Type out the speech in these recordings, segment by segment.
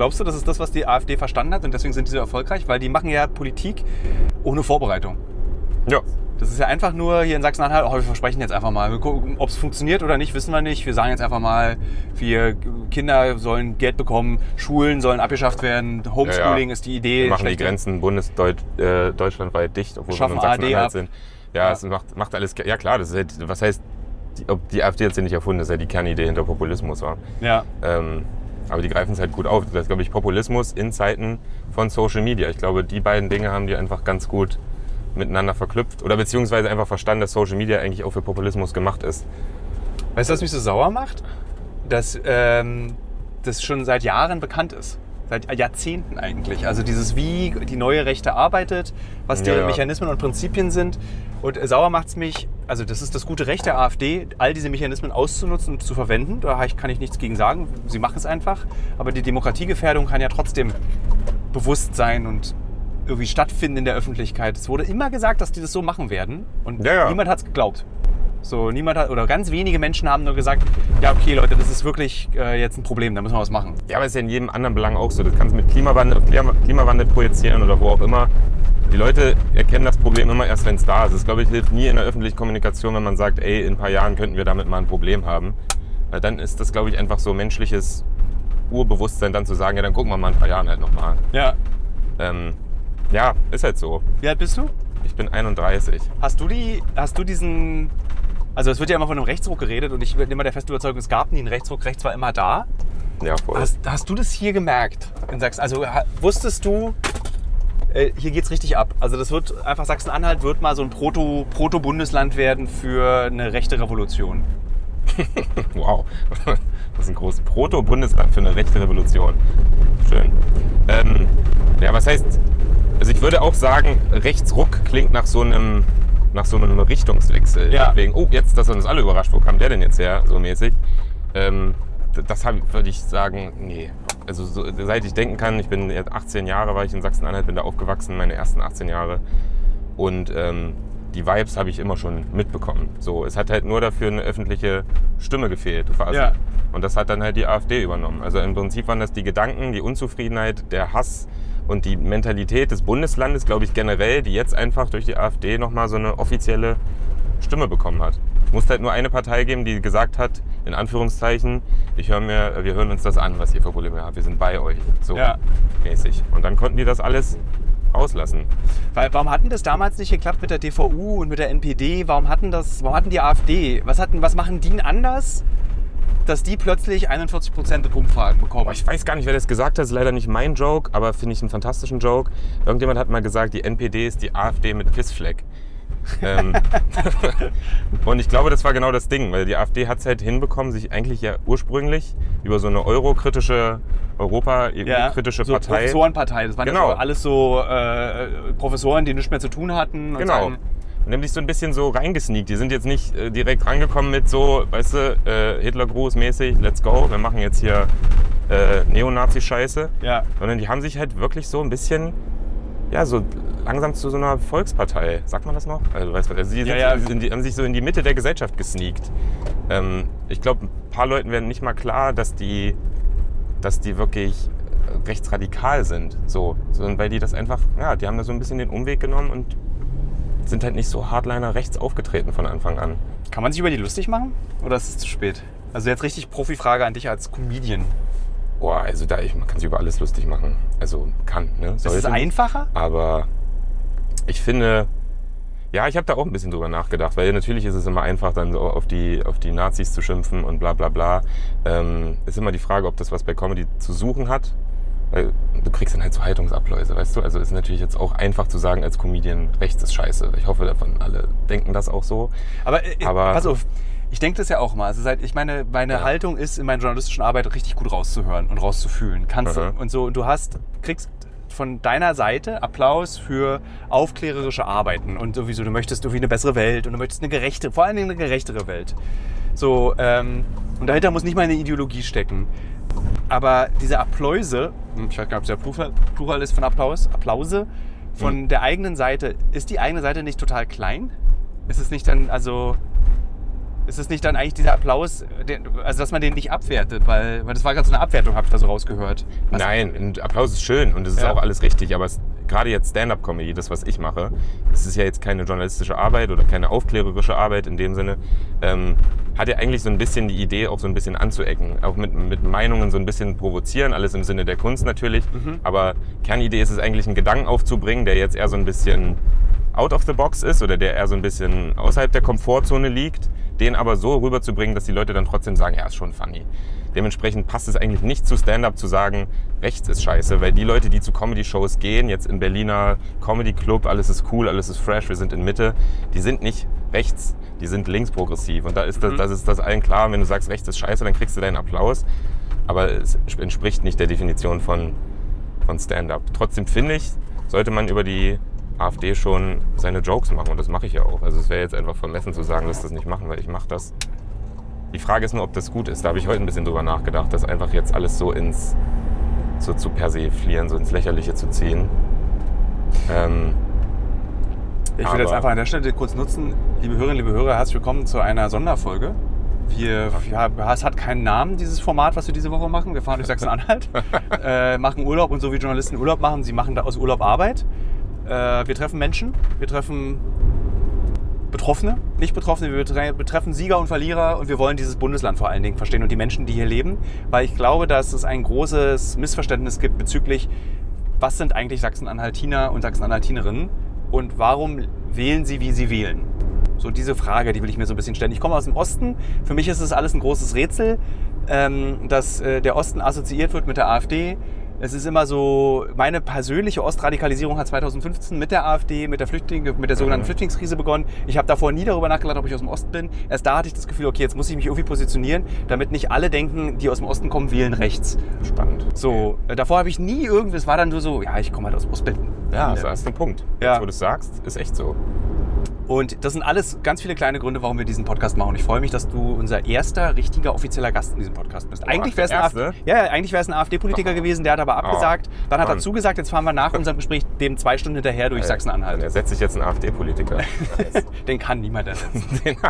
Glaubst du, das ist das, was die AfD verstanden hat und deswegen sind die so erfolgreich? Weil die machen ja Politik ohne Vorbereitung. Ja. Das ist ja einfach nur hier in Sachsen-Anhalt, wir versprechen jetzt einfach mal. Wir gucken, ob es funktioniert oder nicht, wissen wir nicht. Wir sagen jetzt einfach mal, Kinder sollen Geld bekommen, Schulen sollen abgeschafft werden, Homeschooling ist die Idee. Wir machen die Grenzen deutschlandweit dicht, obwohl wir in Sachsen-Anhalt sind. Ja, es macht alles... Ja klar, das ist halt, was heißt, ob die AfD jetzt nicht erfunden ist, ja die Kernidee hinter Populismus war. Ja. Aber die greifen es halt gut auf. Das ist, glaube ich, Populismus in Zeiten von Social Media. Ich glaube, die beiden Dinge haben die einfach ganz gut miteinander verknüpft oder beziehungsweise einfach verstanden, dass Social Media eigentlich auch für Populismus gemacht ist. Weißt du, was mich so sauer macht? Dass das schon seit Jahren bekannt ist. Seit Jahrzehnten eigentlich. Also dieses, wie die neue Rechte arbeitet, was deren Mechanismen und Prinzipien sind. Und sauer macht es mich, also das ist das gute Recht der AfD, all diese Mechanismen auszunutzen und zu verwenden. Da kann ich nichts gegen sagen. Sie machen es einfach. Aber die Demokratiegefährdung kann ja trotzdem bewusst sein und irgendwie stattfinden in der Öffentlichkeit. Es wurde immer gesagt, dass die das so machen werden und niemand hat es geglaubt. So, oder ganz wenige Menschen haben nur gesagt, ja okay Leute, das ist wirklich jetzt ein Problem, da müssen wir was machen. Ja, aber es ist ja in jedem anderen Belang auch so. Das kannst du mit Klimawandel projizieren oder wo auch immer. Die Leute erkennen das Problem immer erst, wenn es da ist. Das, glaube ich, hilft nie in der öffentlichen Kommunikation, wenn man sagt, ey, in ein paar Jahren könnten wir damit mal ein Problem haben. Weil dann ist das, glaube ich, einfach so menschliches Urbewusstsein, dann zu sagen, ja, dann gucken wir mal in ein paar Jahren halt nochmal. Ja. Ja, ist halt so. Wie alt bist du? Ich bin 31. Hast du diesen... Also es wird ja immer von einem Rechtsruck geredet und ich bin immer der festen Überzeugung, es gab nie einen Rechtsruck. Rechts war immer da. Ja, voll. Hast du das hier gemerkt in Sachsen? Also wusstest du, hier geht's richtig ab. Also das wird einfach, Sachsen-Anhalt wird mal so ein Proto-Bundesland werden für eine rechte Revolution. Wow, das ist ein großes Proto-Bundesland für eine rechte Revolution. Schön. Ja, was heißt, also ich würde auch sagen, Rechtsruck klingt nach so einem Richtungswechsel. Ja. Wegen, oh, jetzt, dass er uns alle überrascht, wo kam der denn jetzt her, so mäßig. Das würde ich sagen, nee. Also so, seit ich denken kann, ich bin jetzt 18 Jahre, war ich in Sachsen-Anhalt, bin da aufgewachsen, meine ersten 18 Jahre. Und die Vibes habe ich immer schon mitbekommen. So, es hat halt nur dafür eine öffentliche Stimme gefehlt quasi. Ja. Und das hat dann halt die AfD übernommen. Also im Prinzip waren das die Gedanken, die Unzufriedenheit, der Hass und die Mentalität des Bundeslandes, glaube ich, generell, die jetzt einfach durch die AfD nochmal so eine offizielle Stimme bekommen hat. Es musste halt nur eine Partei geben, die gesagt hat, in Anführungszeichen, wir hören uns das an, was ihr für Probleme habt, wir sind bei euch. So mäßig. Und dann konnten die das alles auslassen. Warum hatten das damals nicht geklappt mit der DVU und mit der NPD? Warum hatten die AfD? Was machen die anders, dass die plötzlich 41% der Umfragen bekommen? Ich weiß gar nicht, wer das gesagt hat. Das ist leider nicht mein Joke, aber finde ich einen fantastischen Joke. Irgendjemand hat mal gesagt, die NPD ist die AfD mit Pissfleck. Und ich glaube, das war genau das Ding, weil die AfD hat es halt hinbekommen, sich eigentlich ja ursprünglich über so eine eurokritische, EU-kritische so Partei... Professorenpartei, das waren ja so alles so Professoren, die nichts mehr zu tun hatten. Genau. Und die haben sich so ein bisschen so reingesneakt. Die sind jetzt nicht direkt rangekommen mit so, weißt du, Hitlergruß-mäßig, let's go, wir machen jetzt hier Neonazi-Scheiße. Ja. Sondern die haben sich halt wirklich so ein bisschen, ja, so langsam zu so einer Volkspartei, sagt man das noch? Also, weißt du, die haben sich so in die Mitte der Gesellschaft gesneakt. Ich glaube, ein paar Leuten werden nicht mal klar, dass die wirklich rechtsradikal sind. So, sondern weil die das einfach, ja, die haben da so ein bisschen den Umweg genommen und sind halt nicht so Hardliner rechts aufgetreten von Anfang an. Kann man sich über die lustig machen? Oder ist es zu spät? Also jetzt richtig Profifrage an dich als Comedian. Boah, also man kann sich über alles lustig machen. Also ne? Ist es einfacher? Aber ich finde, ja, ich habe da auch ein bisschen drüber nachgedacht, weil natürlich ist es immer einfach, dann so auf die Nazis zu schimpfen und bla bla bla. Ist immer die Frage, ob das was bei Comedy zu suchen hat. Weil du kriegst dann halt so Haltungsabläuse, weißt du? Also ist natürlich jetzt auch einfach zu sagen als Comedian, rechts ist scheiße. Ich hoffe, davon alle denken das auch so. Aber pass auf, ich denke das ja auch mal. Also ich meine Haltung ist in meiner journalistischen Arbeit richtig gut rauszuhören und rauszufühlen. Kannst du. Und so, du kriegst von deiner Seite Applaus für aufklärerische Arbeiten und sowieso, du möchtest irgendwie eine bessere Welt und du möchtest vor allen Dingen eine gerechtere Welt. So, und dahinter muss nicht mal eine Ideologie stecken. Aber diese Applause, ich weiß gar nicht, ob es der Plural ist von Applause von der eigenen Seite, ist die eigene Seite nicht total klein? Ist es nicht dann, also, Ist es nicht dann eigentlich dieser Applaus, also dass man den nicht abwertet? Weil das war gerade so eine Abwertung, habe ich da so rausgehört. Nein, ein Applaus ist schön und es ist auch alles richtig, aber gerade jetzt Stand-up-Comedy, das, was ich mache, das ist ja jetzt keine journalistische Arbeit oder keine aufklärerische Arbeit in dem Sinne, hat ja eigentlich so ein bisschen die Idee, auch so ein bisschen anzuecken, auch mit Meinungen so ein bisschen provozieren, alles im Sinne der Kunst natürlich, aber Kernidee ist es eigentlich, einen Gedanken aufzubringen, der jetzt eher so ein bisschen out of the box ist oder der eher so ein bisschen außerhalb der Komfortzone liegt, den aber so rüberzubringen, dass die Leute dann trotzdem sagen, ja, ist schon funny. Dementsprechend passt es eigentlich nicht zu Stand-up zu sagen, rechts ist scheiße, weil die Leute, die zu Comedy-Shows gehen, jetzt in Berliner Comedy-Club, alles ist cool, alles ist fresh, wir sind in Mitte, die sind nicht rechts, die sind linksprogressiv. Und da ist das ist das allen klar, wenn du sagst, rechts ist scheiße, dann kriegst du deinen Applaus. Aber es entspricht nicht der Definition von Stand-up. Trotzdem finde ich, sollte man über die AfD schon seine Jokes machen und das mache ich ja auch. Also es wäre jetzt einfach vermessen zu sagen, dass das nicht machen, weil ich mache das. Die Frage ist nur, ob das gut ist. Da habe ich heute ein bisschen drüber nachgedacht, das einfach jetzt alles so zu persiflieren, so ins Lächerliche zu ziehen. Ich will jetzt einfach an der Stelle kurz nutzen, liebe Hörerinnen, liebe Hörer, herzlich willkommen zu einer Sonderfolge. Es hat keinen Namen, dieses Format, was wir diese Woche machen. Wir fahren durch Sachsen-Anhalt, machen Urlaub und so wie Journalisten Urlaub machen, sie machen da aus Urlaub Arbeit. Wir treffen Menschen, wir treffen Betroffene, nicht Betroffene, wir betreffen Sieger und Verlierer und wir wollen dieses Bundesland vor allen Dingen verstehen und die Menschen, die hier leben, weil ich glaube, dass es ein großes Missverständnis gibt bezüglich, was sind eigentlich Sachsen-Anhaltiner und Sachsen-Anhaltinerinnen und warum wählen sie, wie sie wählen? So diese Frage, die will ich mir so ein bisschen stellen. Ich komme aus dem Osten, für mich ist das alles ein großes Rätsel, dass der Osten assoziiert wird mit der AfD. Es ist immer so, meine persönliche Ostradikalisierung hat 2015 mit der AfD, mit der sogenannten Flüchtlingskrise begonnen. Ich habe davor nie darüber nachgedacht, ob ich aus dem Osten bin. Erst da hatte ich das Gefühl, okay, jetzt muss ich mich irgendwie positionieren, damit nicht alle denken, die aus dem Osten kommen, wählen rechts. Spannend. So, davor habe ich nie es war dann nur so, ja, ich komme halt aus Ostberlin. Ja, das ist ein Punkt. Ja. Jetzt, wo du es sagst, ist echt so. Und das sind alles ganz viele kleine Gründe, warum wir diesen Podcast machen. Und ich freue mich, dass du unser erster richtiger offizieller Gast in diesem Podcast bist. Eigentlich wäre es ein AfD-Politiker gewesen, der hat aber abgesagt. Dann hat er zugesagt, jetzt fahren wir nach unserem Gespräch dem 2 Stunden hinterher durch Sachsen-Anhalt. Dann ersetze ich jetzt einen AfD-Politiker. Den kann niemand ersetzen.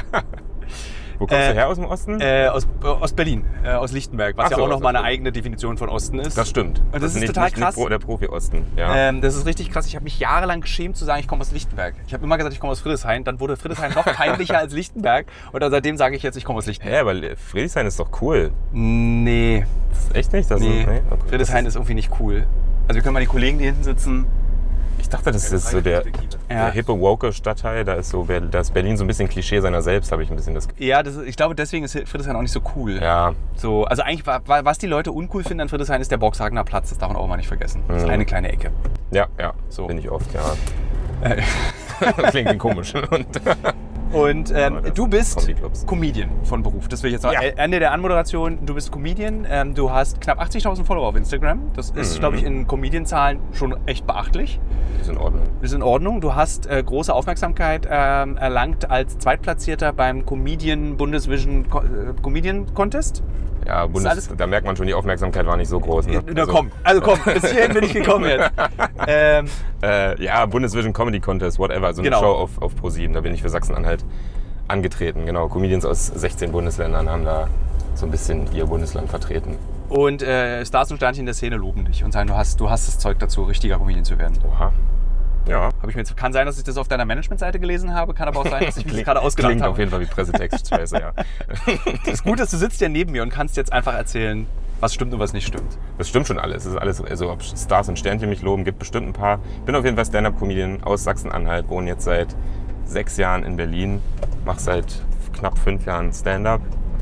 Wo kommst du her aus dem Osten? Aus Berlin, aus Lichtenberg, was ja auch nochmal eine eigene Definition von Osten ist. Das stimmt. Und das ist total krass. Nicht der Profi-Osten. Ja. Das ist richtig krass. Ich habe mich jahrelang geschämt zu sagen, ich komme aus Lichtenberg. Ich habe immer gesagt, ich komme aus Friedrichshain. Dann wurde Friedrichshain noch peinlicher als Lichtenberg. Und seitdem sage ich jetzt, ich komme aus Lichtenberg. Aber Friedrichshain ist doch cool. Nee. Das ist echt nicht? Nee. Okay. Friedrichshain ist irgendwie nicht cool. Also wir können mal die Kollegen, die hinten sitzen. Ich dachte, das ist so der hippe, woke Stadtteil. Da ist Berlin so ein bisschen Klischee seiner selbst, habe ich ein bisschen das Gefühl. Ja, ich glaube, deswegen ist Friedrichshain auch nicht so cool. Ja. So, also eigentlich, was die Leute uncool finden an Friedrichshain, ist der Boxhagener Platz. Das darf man auch mal nicht vergessen. Das ist eine kleine Ecke. Ja, so bin ich oft, ja. Klingt komisch. Und du bist Comedian von Beruf. Das will ich jetzt noch Ende der Anmoderation. Du bist Comedian. Du hast knapp 80.000 Follower auf Instagram. Das ist, glaube ich, in Comedian-Zahlen schon echt beachtlich. Ist in Ordnung. Ist in Ordnung. Du hast große Aufmerksamkeit erlangt als Zweitplatzierter beim Comedian Bundesvision Comedian Contest. Ja, da merkt man schon, die Aufmerksamkeit war nicht so groß. Ne? Komm, bis hierhin bin ich gekommen jetzt. Bundesvision Comedy Contest, whatever, so eine Show auf ProSieben, da bin ich für Sachsen-Anhalt angetreten. Genau, Comedians aus 16 Bundesländern haben da so ein bisschen ihr Bundesland vertreten. Und Stars und Sternchen der Szene loben dich und sagen, du hast das Zeug dazu, richtiger Comedian zu werden. Oha. Ja. Kann sein, dass ich das auf deiner Managementseite gelesen habe, kann aber auch sein, dass ich mich das gerade ausgedacht habe. Klingt auf jeden Fall wie Pressetext, scheiße, ja. Das ist gut, dass du sitzt ja neben mir und kannst jetzt einfach erzählen, was stimmt und was nicht stimmt. Das stimmt schon alles. Das ist alles, also ob Stars und Sternchen mich loben, gibt bestimmt ein paar. Ich bin auf jeden Fall Stand-Up-Comedian aus Sachsen-Anhalt, wohne jetzt seit 6 Jahren in Berlin, mache seit knapp 5 Jahren Stand-Up.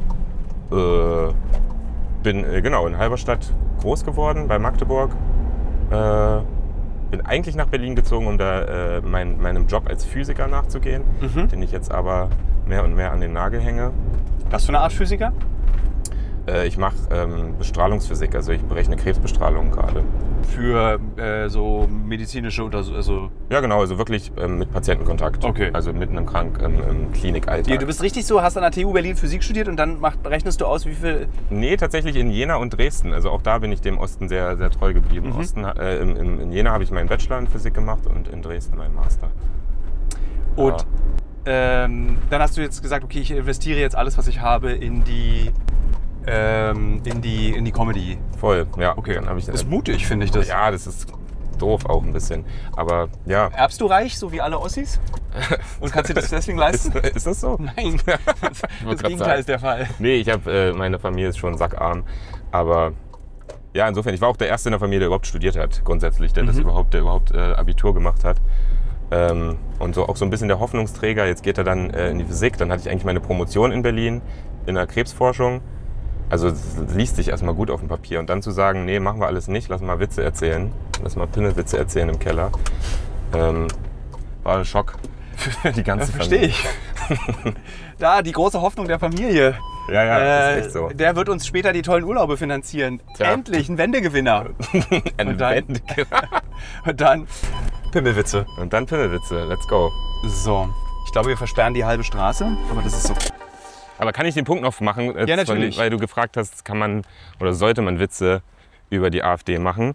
Bin in Halberstadt groß geworden, bei Magdeburg. Bin eigentlich nach Berlin gezogen, um da meinem Job als Physiker nachzugehen, den ich jetzt aber mehr und mehr an den Nagel hänge. Was für eine Art Physiker? Ich mache Bestrahlungsphysik, also ich berechne Krebsbestrahlung gerade. Für so medizinische oder so? Also ja, genau, also wirklich mit Patientenkontakt. Okay. Also mit einem im Klinikalltag. Du bist richtig so, hast an der TU Berlin Physik studiert und dann rechnest du aus, wie viel... Nee, tatsächlich in Jena und Dresden. Also auch da bin ich dem Osten sehr, sehr treu geblieben. In Jena habe ich meinen Bachelor in Physik gemacht und in Dresden meinen Master. Und dann hast du jetzt gesagt, okay, ich investiere jetzt alles, was ich habe, in die Comedy. Voll, ja. Okay, dann das ist mutig, finde ich das. Ja, das ist doof auch ein bisschen. Aber ja. Erbst du reich, so wie alle Ossis? Und kannst du das deswegen leisten? Ist das so? Nein, das Gegenteil ist der Fall. Nee, ich habe, meine Familie ist schon sackarm. Aber ja, insofern, ich war auch der Erste in der Familie, der überhaupt studiert hat, grundsätzlich, der überhaupt Abitur gemacht hat. Und so auch so ein bisschen der Hoffnungsträger. Jetzt geht er dann in die Physik. Dann hatte ich eigentlich meine Promotion in Berlin in der Krebsforschung. Also es liest sich erstmal gut auf dem Papier. Und dann zu sagen, nee, machen wir alles nicht, lass mal Witze erzählen. Lass mal Pimmelwitze erzählen im Keller. War ein Schock für die ganze Familie. Verstehe ich. Da, die große Hoffnung der Familie. Ja, das ist echt so. Der wird uns später die tollen Urlaube finanzieren. Tja. Endlich, ein Wendegewinner. Wendegewinner. Und dann Pimmelwitze. Und dann Pimmelwitze, let's go. So, ich glaube, wir versperren die halbe Straße, aber das ist so. Aber kann ich den Punkt noch machen? Ja, natürlich. Weil du gefragt hast, kann man oder sollte man Witze über die AfD machen?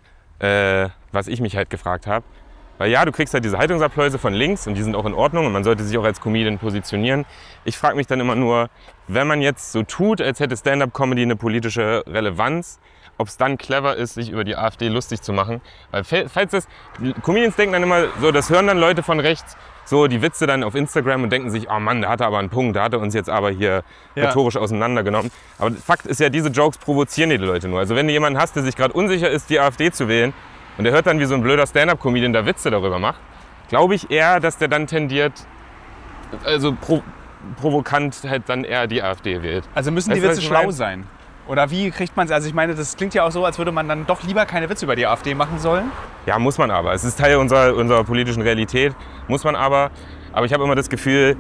Was ich mich halt gefragt habe. Weil ja, du kriegst halt diese Haltungsabläuse von links und die sind auch in Ordnung und man sollte sich auch als Comedian positionieren. Ich frage mich dann immer nur, wenn man jetzt so tut, als hätte Stand-up-Comedy eine politische Relevanz, ob es dann clever ist, sich über die AfD lustig zu machen. Weil falls das, Comedians denken dann immer so, das hören dann Leute von rechts, so die Witze dann auf Instagram und denken sich, oh Mann, der hatte aber einen Punkt, der hatte uns jetzt aber hier rhetorisch auseinandergenommen. Aber Fakt ist ja, diese Jokes provozieren die Leute nur. Also wenn du jemanden hast, der sich gerade unsicher ist, die AfD zu wählen und der hört dann, wie so ein blöder Stand-up-Comedian da Witze darüber macht, glaube ich eher, dass der dann tendiert, also provokant halt dann eher die AfD wählt. Also müssen die Witze schlau sein? Oder wie kriegt man es? Also ich meine, das klingt ja auch so, als würde man dann doch lieber keine Witze über die AfD machen sollen. Ja, muss man aber. Es ist Teil unserer politischen Realität, muss man aber. Aber ich habe immer das Gefühl,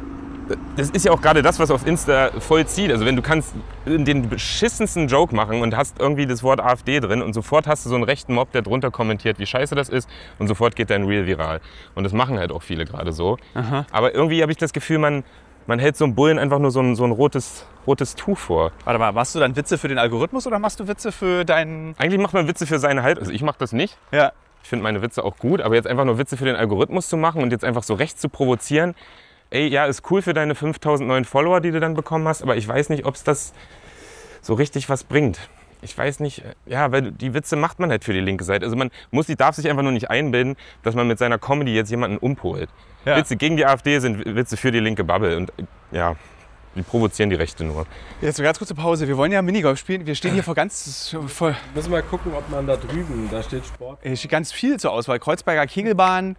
das ist ja auch gerade das, was auf Insta voll zieht. Also wenn du kannst den beschissensten Joke machen und hast irgendwie das Wort AfD drin und sofort hast du so einen rechten Mob, der drunter kommentiert, wie scheiße das ist und sofort geht dein Reel viral. Und das machen halt auch viele gerade so. Aha. Aber irgendwie habe ich das Gefühl, man hält so einem Bullen einfach nur so ein rotes Tuch vor. Warte mal, machst du dann Witze für den Algorithmus oder machst du Witze für deinen... Eigentlich macht man Witze für seine Haltung. Also ich mache das nicht. Ja. Ich finde meine Witze auch gut, aber jetzt einfach nur Witze für den Algorithmus zu machen und jetzt einfach so rechts zu provozieren, ey, ja, ist cool für deine 5000 neuen Follower, die du dann bekommen hast, aber ich weiß nicht, ob es das so richtig was bringt. Ich weiß nicht, ja, weil die Witze macht man halt für die linke Seite. Also darf sich einfach nur nicht einbilden, dass man mit seiner Comedy jetzt jemanden umpolt. Ja. Witze gegen die AfD sind Witze für die linke Bubble und ja, die provozieren die Rechte nur. Jetzt eine ganz kurze Pause. Wir wollen ja Minigolf spielen. Wir stehen hier Müssen wir mal gucken, ob man da drüben, da steht Sport. Hier steht ganz viel zur Auswahl. Kreuzberger Kegelbahn,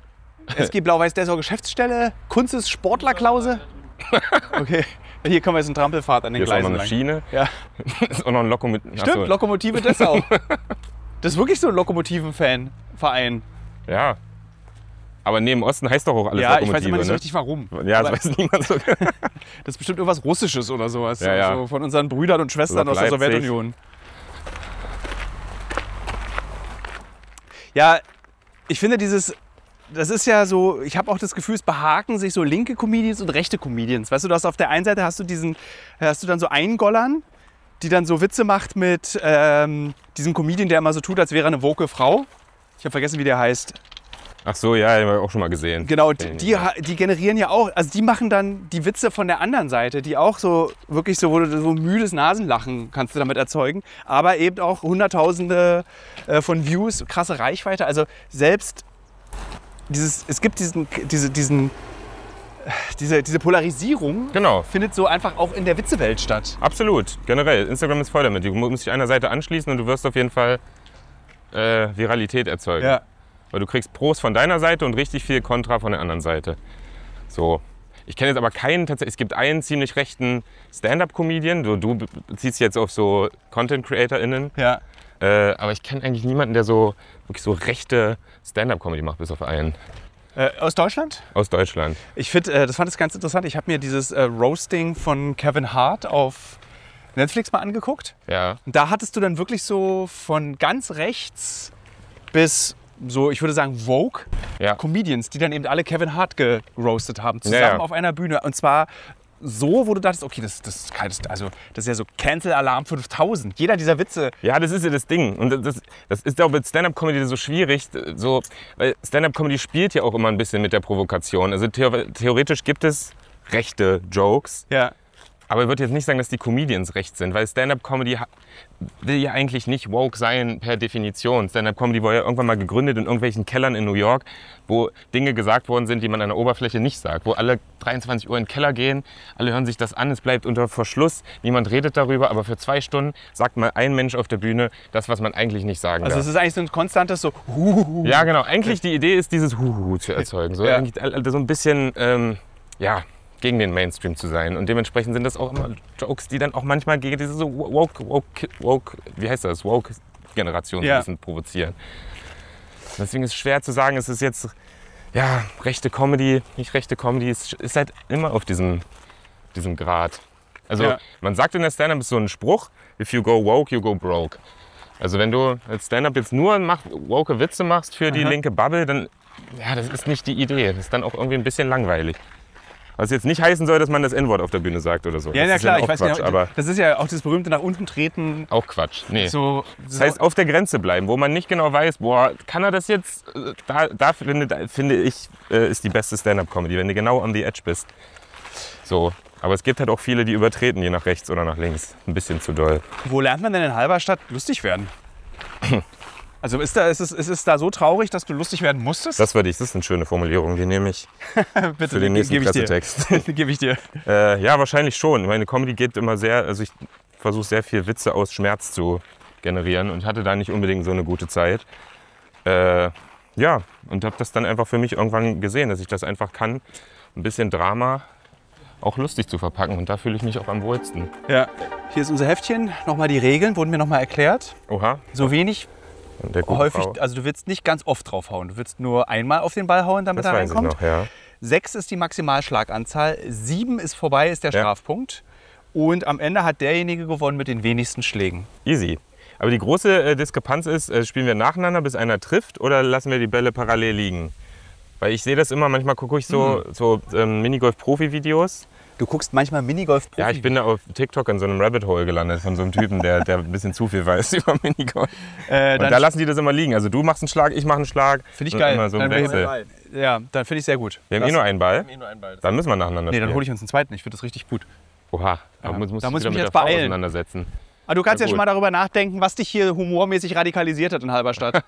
SG Blau-Weiß-Dessau Geschäftsstelle, Kunzes Sportlerklause. Okay, hier kommen wir jetzt einen Trampelfahrt an den Gleisen lang. Hier ist auch noch eine Schiene. Ja. Ist auch noch ein Lokomotive. Stimmt, Lokomotive Dessau. Das ist wirklich so ein Lokomotiven-Fan-Verein. Ja. Aber neben Osten heißt doch auch alles ja, Lokomotive, ich weiß immer nicht so ne? richtig warum. Ja, das weiß niemand so. Das ist bestimmt irgendwas Russisches oder sowas. Ja, ja. So von unseren Brüdern und Schwestern Lok aus der Leipzig. Sowjetunion. Ja, ich finde das ist ja so, ich habe auch das Gefühl, es behaken sich so linke Comedians und rechte Comedians. Weißt du, auf der einen Seite hast du dann so einen Gollern, die dann so Witze macht mit diesem Comedian, der immer so tut, als wäre er eine woke Frau. Ich habe vergessen, wie der heißt. Ach so, ja, den habe ich auch schon mal gesehen. Genau, die generieren ja auch, also die machen dann die Witze von der anderen Seite, die auch so wirklich so, wo du so müdes Nasenlachen kannst du damit erzeugen, aber eben auch Hunderttausende von Views, krasse Reichweite. Also selbst es gibt diese Polarisierung, Genau. findet so einfach auch in der Witzewelt statt. Absolut, generell. Instagram ist voll damit. Du musst dich einer Seite anschließen und du wirst auf jeden Fall Viralität erzeugen. Ja. Weil du kriegst Pros von deiner Seite und richtig viel Kontra von der anderen Seite. So. Ich kenne jetzt aber keinen, tatsächlich, es gibt einen ziemlich rechten Stand-up-Comedian. Du beziehst jetzt auf so Content-CreatorInnen. Ja. Aber ich kenne eigentlich niemanden, der so wirklich so rechte Stand-up-Comedy macht, bis auf einen. Aus Deutschland? Aus Deutschland. Ich finde, das fand ich ganz interessant. Ich habe mir dieses Roasting von Kevin Hart auf Netflix mal angeguckt. Ja. Und da hattest du dann wirklich so von ganz rechts bis so, ich würde sagen, Vogue Ja. Comedians, die dann eben alle Kevin Hart geroastet haben, zusammen Ja, ja. auf einer Bühne. Und zwar so, wo du dachtest, okay, das ist ja so Cancel-Alarm 5000. Jeder dieser Witze. Ja, das ist ja das Ding. Und das ist auch mit Stand-Up-Comedy so schwierig, weil Stand-Up-Comedy spielt ja auch immer ein bisschen mit der Provokation. Also theoretisch gibt es rechte Jokes. Ja. Aber ich würde jetzt nicht sagen, dass die Comedians recht sind, weil Stand-Up-Comedy will ja eigentlich nicht woke sein per Definition. Stand-Up-Comedy wurde ja irgendwann mal gegründet in irgendwelchen Kellern in New York, wo Dinge gesagt worden sind, die man an der Oberfläche nicht sagt. Wo alle 23 Uhr in den Keller gehen, alle hören sich das an, es bleibt unter Verschluss, niemand redet darüber, aber für 2 Stunden sagt mal ein Mensch auf der Bühne das, was man eigentlich nicht sagen darf. Also es ist eigentlich so ein konstantes so Ja, genau. Eigentlich die Idee ist, dieses zu erzeugen. So, Ja. so ein bisschen, gegen den Mainstream zu sein. Und dementsprechend sind das auch immer Jokes, die dann auch manchmal gegen diese so Woke-Generation Ja. ein bisschen provozieren. Deswegen ist es schwer zu sagen, es ist jetzt, ja, rechte Comedy, nicht rechte Comedy, es ist halt immer auf diesem Grad. Also Ja. man sagt in der Stand-Up, ist so ein Spruch, if you go woke, you go broke. Also wenn du als Stand-Up jetzt nur woke Witze machst für die linke Bubble, dann, ja, das ist nicht die Idee. Das ist dann auch irgendwie ein bisschen langweilig. Was jetzt nicht heißen soll, dass man das N-Wort auf der Bühne sagt oder so. Ja, das ja ist klar, auch ich weiß Quatsch, nicht, aber das ist ja auch das berühmte nach unten treten. auch Quatsch. Nee. Das Das heißt, auf der Grenze bleiben, wo man nicht genau weiß, boah, kann er das jetzt? Da finde ich, ist die beste Stand-Up-Comedy, wenn du genau on the edge bist. So. Aber es gibt halt auch viele, die übertreten, je nach rechts oder nach links. Ein bisschen zu doll. Wo lernt man denn in Halberstadt lustig werden? Also ist es da so traurig, dass du lustig werden musstest? Das ist eine schöne Formulierung, die nehme ich Bitte, für den nächsten gebe ich dir. Pressetext. Gebe ich dir. Ja, wahrscheinlich schon. Meine Comedy geht immer sehr, also ich versuche sehr viel Witze aus Schmerz zu generieren und hatte da nicht unbedingt so eine gute Zeit. Ja, und habe das dann einfach für mich irgendwann gesehen, dass ich das einfach kann, ein bisschen Drama auch lustig zu verpacken. Und da fühle ich mich auch am wohlsten. Ja. Hier ist unser Heftchen. Nochmal die Regeln, wurden mir nochmal erklärt. Oha. So wenig Und der gute häufig, Frau. also du willst nicht ganz oft draufhauen. Du willst nur einmal auf den Ball hauen, damit Das er weiß ich reinkommt. noch, ja. 6 ist die Maximalschlaganzahl. 7 ist vorbei, ist der Ja. Strafpunkt. Und am Ende hat derjenige gewonnen mit den wenigsten Schlägen. Easy. Aber die große Diskrepanz ist, spielen wir nacheinander, bis einer trifft, oder lassen wir die Bälle parallel liegen? Weil ich sehe das immer, manchmal gucke ich so Minigolf-Profi-Videos. Du guckst manchmal Minigolf. Ja, ich bin da auf TikTok in so einem Rabbit Hole gelandet von so einem Typen, der ein bisschen zu viel weiß über Minigolf. Und da lassen die das immer liegen. Also du machst einen Schlag, ich mache einen Schlag. Finde ich Und geil. Immer so ein Dann Wechsel. Ja, dann finde ich sehr gut. Wir haben nur einen Ball. nur einen Ball. Dann müssen wir nacheinander Nee, dann spielen. hole ich uns einen zweiten. Ich finde das richtig gut. Oha, da musst da du muss dich ich mich wieder mit jetzt der Frau beeilen. auseinandersetzen. Aber du kannst Ja, ja schon gut. mal darüber nachdenken, was dich hier humormäßig radikalisiert hat in Halberstadt.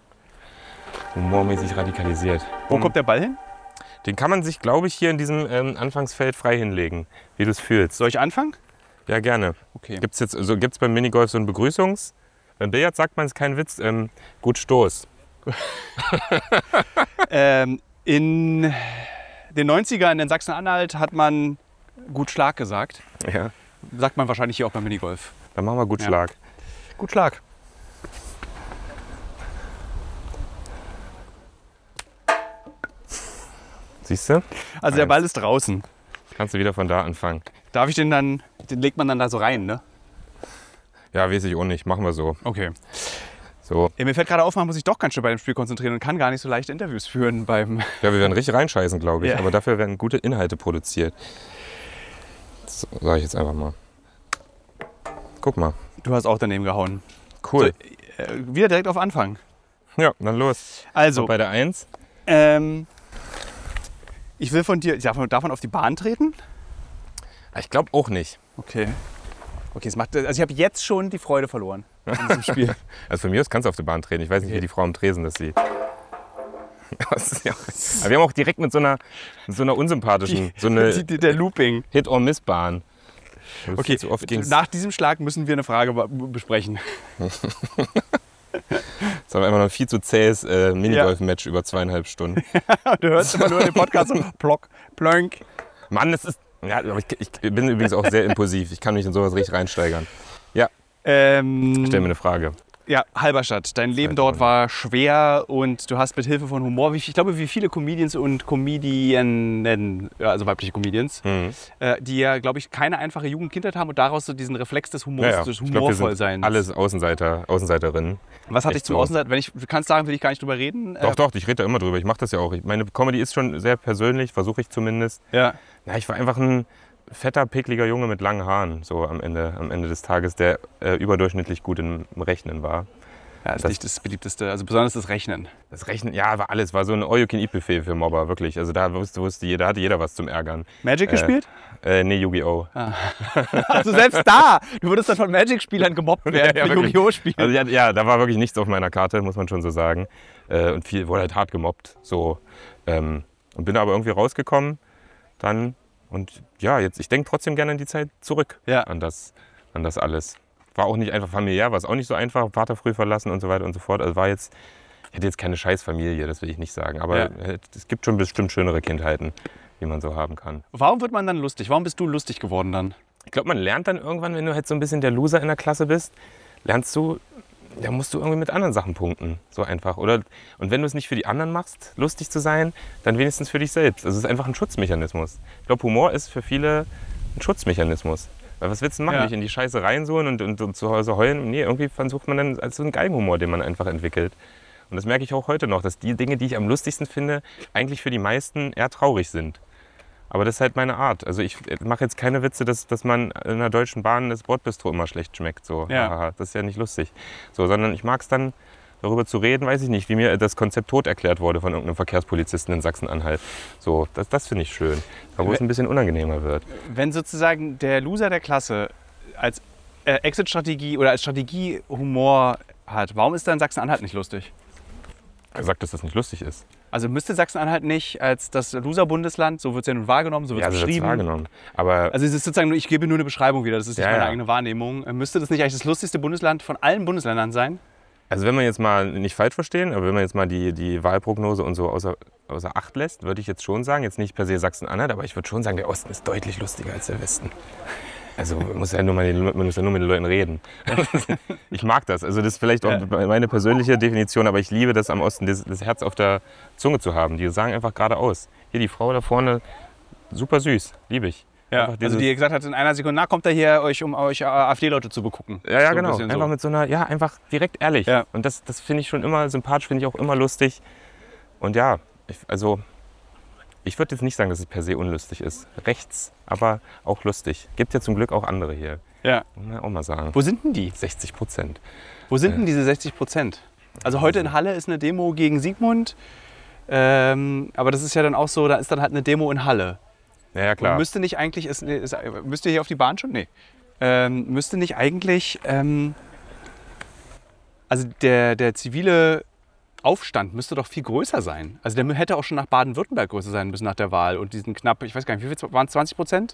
Humormäßig radikalisiert. Wo kommt der Ball hin? Den kann man sich, glaube ich, hier in diesem Anfangsfeld frei hinlegen, wie du es fühlst. Soll ich anfangen? Ja, gerne. Okay. Gibt's beim Minigolf so ein Begrüßungs... Beim Billard sagt man, es ist kein Witz, gut Stoß. In den 90ern in Sachsen-Anhalt hat man gut Schlag gesagt. Ja, Sagt man wahrscheinlich hier auch beim Minigolf. dann machen wir gut Ja. Schlag. Gut Schlag. Siehst du? Also der Ball ist draußen. Kannst du wieder von da anfangen. Darf ich den dann, den legt man dann da so rein, ne? Ja, weiß ich auch nicht. Machen wir so. Okay. So. Ja, mir fällt gerade auf, man muss sich doch ganz schön bei dem Spiel konzentrieren und kann gar nicht so leicht Interviews führen beim... Ja, wir werden richtig reinscheißen, glaube ich. Ja. Aber dafür werden gute Inhalte produziert. Das sage ich jetzt einfach mal. Guck mal. Du hast auch daneben gehauen. Cool. Wieder direkt auf Anfang. Ja, dann los. Also, Bei der 1. ich will von dir, darf man auf die Bahn treten? Ich glaube auch nicht. Okay. Okay, es macht, also ich habe jetzt schon die Freude verloren an diesem Spiel. Also von mir aus kannst du auf die Bahn treten. Ich weiß nicht, wie die Frau am Tresen das sieht. Das ist ja, aber wir haben auch direkt mit so einer unsympathischen, so eine der Looping. Hit-or-Miss-Bahn. Okay, Zu oft ging's. nach diesem Schlag müssen wir eine Frage besprechen. Das war einfach noch ein viel zu zähes Minigolf-Match über 2,5 Stunden. Du hörst immer nur den Podcast so plock, plönk. Mann, das ist... Ja, aber ich bin übrigens auch sehr impulsiv. Ich kann mich in sowas richtig reinsteigern. Ja, stell mir eine Frage. Ja, Halberstadt. Dein Leben dort war schwer und du hast mit Hilfe von Humor, ich glaube, wie viele Comedians und Comedianen, also weibliche Comedians, die ja, glaube ich, keine einfache Jugendkindheit haben und daraus so diesen Reflex des Humors, des Ich glaub, wir sind Humorvollseins. alles Außenseiterinnen. Was hat dich echt zum so. Außenseiter? Wenn ich kannst sagen, will ich gar nicht drüber reden. Doch, ich rede da immer drüber. Ich mache das ja auch. Meine Comedy ist schon sehr persönlich, versuche ich zumindest. Ja. Ja, ich war einfach ein fetter, pickliger Junge mit langen Haaren, so am Ende des Tages, der überdurchschnittlich gut im Rechnen war. Ja, das ist nicht das beliebteste, also besonders das Rechnen. Das Rechnen, ja, war alles, war so ein All-You-Can-Eat-Buffet für Mobber, wirklich. Also da wusste jeder, hatte jeder was zum Ärgern. Magic gespielt? Nee, Yu-Gi-Oh! Also selbst da, du würdest dann von Magic-Spielern gemobbt werden, Ja, für wirklich. Yu-Gi-Oh! Spielen. Also ja, da war wirklich nichts auf meiner Karte, muss man schon so sagen. Und viel wurde halt hart gemobbt. So. Und bin aber irgendwie rausgekommen dann. Und ja, jetzt, ich denke trotzdem gerne an die Zeit zurück, an das alles. War auch nicht einfach familiär, war es auch nicht so einfach, Vater früh verlassen und so weiter und so fort. Also ich hätte jetzt keine Scheißfamilie, das will ich nicht sagen. Aber es gibt schon bestimmt schönere Kindheiten, die man so haben kann. Warum wird man dann lustig? Warum bist du lustig geworden dann? Ich glaube, man lernt dann irgendwann, wenn du halt so ein bisschen der Loser in der Klasse bist, da musst du irgendwie mit anderen Sachen punkten, so einfach. Und wenn du es nicht für die anderen machst, lustig zu sein, dann wenigstens für dich selbst. Also es ist einfach ein Schutzmechanismus. Ich glaube, Humor ist für viele ein Schutzmechanismus. Weil was willst du machen? Nicht in die Scheiße reinsuchen und zu Hause heulen? Nee, irgendwie versucht man dann als so einen Galgenhumor, den man einfach entwickelt. Und das merke ich auch heute noch, dass die Dinge, die ich am lustigsten finde, eigentlich für die meisten eher traurig sind. Aber das ist halt meine Art. Also ich mache jetzt keine Witze, dass man in der Deutschen Bahn das Bordbistro immer schlecht schmeckt. So. Ja. Das ist ja nicht lustig. So, sondern ich mag es dann, darüber zu reden, weiß ich nicht, wie mir das Konzept tot erklärt wurde von irgendeinem Verkehrspolizisten in Sachsen-Anhalt. So, das finde ich schön. Da wo es ein bisschen unangenehmer wird. Wenn sozusagen der Loser der Klasse als Exit-Strategie oder als Strategie-Humor hat, warum ist dann Sachsen-Anhalt nicht lustig? Er sagt, dass das nicht lustig ist. Also müsste Sachsen-Anhalt nicht als das Loser-Bundesland, so wird es ja nun wahrgenommen, so wird es beschrieben. Wahrgenommen. Aber also es ist sozusagen, ich gebe nur eine Beschreibung wieder, das ist nicht meine eigene Wahrnehmung. Müsste das nicht eigentlich das lustigste Bundesland von allen Bundesländern sein? Also wenn man jetzt mal, nicht falsch verstehen, aber wenn man jetzt mal die Wahlprognose und so außer Acht lässt, würde ich jetzt schon sagen, jetzt nicht per se Sachsen-Anhalt, aber ich würde schon sagen, der Osten ist deutlich lustiger als der Westen. Also man muss ja nur mit den Leuten reden. Ich mag das. Also das ist vielleicht auch meine persönliche Definition, aber ich liebe das am Osten, das Herz auf der Zunge zu haben. Die sagen einfach geradeaus. Hier die Frau da vorne, super süß, liebe ich. Ja, also die gesagt hat in einer Sekunde, kommt er hier, um euch AfD-Leute zu begucken. Ja, so genau. Einfach mit so einer, einfach direkt ehrlich. Ja. Und das finde ich schon immer sympathisch, finde ich auch immer lustig. Und ja, ich würde jetzt nicht sagen, dass es per se unlustig ist. Rechts, aber auch lustig. Gibt ja zum Glück auch andere hier. Ja. Muss man auch mal sagen. Wo sind denn die? 60%. Wo sind denn diese 60%? Also heute in Halle ist eine Demo gegen Sigmund. Aber das ist ja dann auch so, da ist dann halt eine Demo in Halle. Ja, klar. Und müsste nicht eigentlich, müsst ihr hier auf die Bahn schon? Nee. Müsste nicht eigentlich, also der zivile Aufstand müsste doch viel größer sein. Also der hätte auch schon nach Baden-Württemberg größer sein müssen nach der Wahl. Und diesen knapp, ich weiß gar nicht, wie viel waren es, 20%?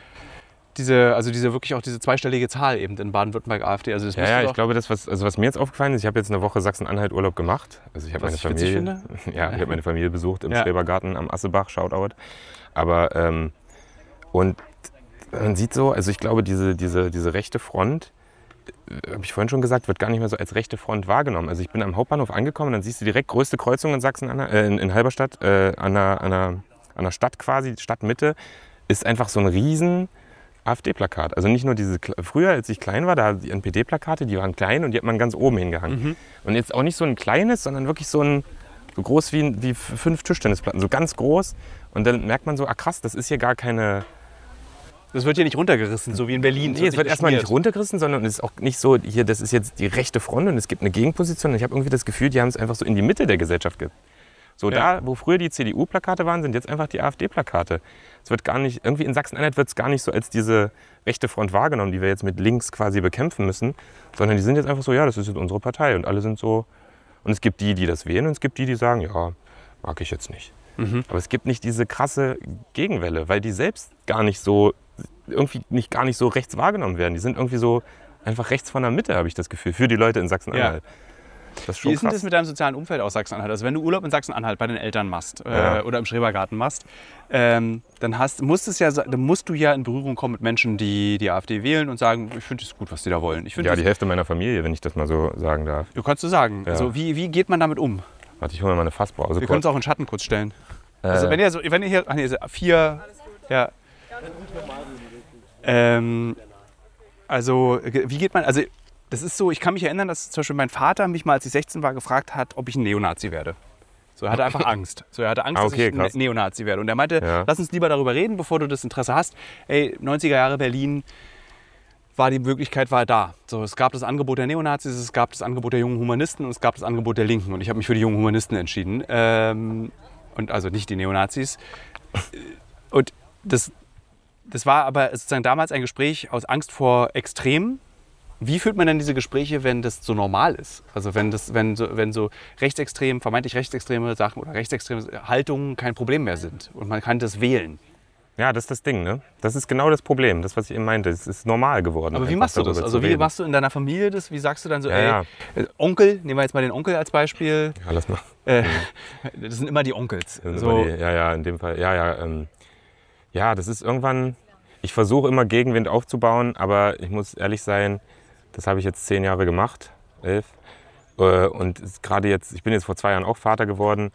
Diese zweistellige Zahl eben in Baden-Württemberg AfD. Also das ich glaube, was mir jetzt aufgefallen ist, ich habe jetzt eine Woche Sachsen-Anhalt Urlaub gemacht. Also ich habe meine Familie, ich habe meine Familie besucht im Schrebergarten am Assebach, Shoutout. Aber und man sieht so, also ich glaube, diese rechte Front, habe ich vorhin schon gesagt, wird gar nicht mehr so als rechte Front wahrgenommen. Also ich bin am Hauptbahnhof angekommen und dann siehst du direkt größte Kreuzung in Sachsen-Anhalt, in Halberstadt, an der Stadt quasi, Stadtmitte, ist einfach so ein riesen AfD-Plakat. Also nicht nur früher, als ich klein war, da die NPD-Plakate, die waren klein und die hat man ganz oben hingehangen. Mhm. Und jetzt auch nicht so ein kleines, sondern wirklich so groß wie 5 Tischtennisplatten, so ganz groß. Und dann merkt man so, krass, das ist hier gar keine... Das wird hier nicht runtergerissen, so wie in Berlin. Nee, es wird erstmal nicht runtergerissen, sondern es ist auch nicht so, hier, das ist jetzt die rechte Front und es gibt eine Gegenposition. Und ich habe irgendwie das Gefühl, die haben es einfach so in die Mitte der Gesellschaft So da, wo früher die CDU-Plakate waren, sind jetzt einfach die AfD-Plakate. Es wird gar nicht, irgendwie in Sachsen-Anhalt wird es gar nicht so als diese rechte Front wahrgenommen, die wir jetzt mit links quasi bekämpfen müssen, sondern die sind jetzt einfach so, das ist jetzt unsere Partei und alle sind so. Und es gibt die das wählen und es gibt die sagen, mag ich jetzt nicht. Mhm. Aber es gibt nicht diese krasse Gegenwelle, weil die selbst gar nicht so rechts wahrgenommen werden. Die sind irgendwie so einfach rechts von der Mitte, habe ich das Gefühl, für die Leute in Sachsen-Anhalt. Das ist schon Wie ist denn das mit deinem sozialen Umfeld aus Sachsen-Anhalt? Also wenn du Urlaub in Sachsen-Anhalt bei den Eltern machst oder im Schrebergarten machst, dann musst du ja in Berührung kommen mit Menschen, die die AfD wählen und sagen, ich finde es gut, was die da wollen. Die Hälfte meiner Familie, wenn ich das mal so sagen darf. Du kannst du sagen. Ja. Also wie geht man damit um? Warte, ich hole mir mal eine Fassbrause. Wir können es auch in Schatten kurz stellen. Also wenn ihr hier, 4, also wie geht man, also das ist so, ich kann mich erinnern, dass zum Beispiel mein Vater mich mal, als ich 16 war, gefragt hat, ob ich ein Neonazi werde. So, er hatte einfach Angst. So, er hatte Angst, Okay, dass ich krass. Neonazi werde. Und er meinte, Ja. lass uns lieber darüber reden, bevor du das Interesse hast. Ey, 90er Jahre Berlin, die Möglichkeit war da. So, es gab das Angebot der Neonazis, es gab das Angebot der jungen Humanisten und es gab das Angebot der Linken. Und ich habe mich für die jungen Humanisten entschieden. Und also nicht die Neonazis. Und das war aber sozusagen damals ein Gespräch aus Angst vor Extremen. Wie führt man denn diese Gespräche, wenn das so normal ist? Also wenn so vermeintlich rechtsextreme Sachen oder rechtsextreme Haltungen kein Problem mehr sind und man kann das wählen. Ja, das ist das Ding, ne? Das ist genau das Problem, das, was ich eben meinte. Es ist normal geworden. Aber wie einfach machst du das? darüber Also zu wie reden. machst du in deiner Familie das? Wie sagst du dann so, Ja, Onkel, nehmen wir jetzt mal den Onkel als Beispiel. Ja, lass mal. Das sind immer die Onkels. Das sind So, immer ja, in dem Fall. Ja, das ist irgendwann. Ich versuche immer Gegenwind aufzubauen, aber ich muss ehrlich sein, das habe ich jetzt 10 Jahre gemacht, 11. Und gerade jetzt, ich bin jetzt vor 2 Jahren auch Vater geworden.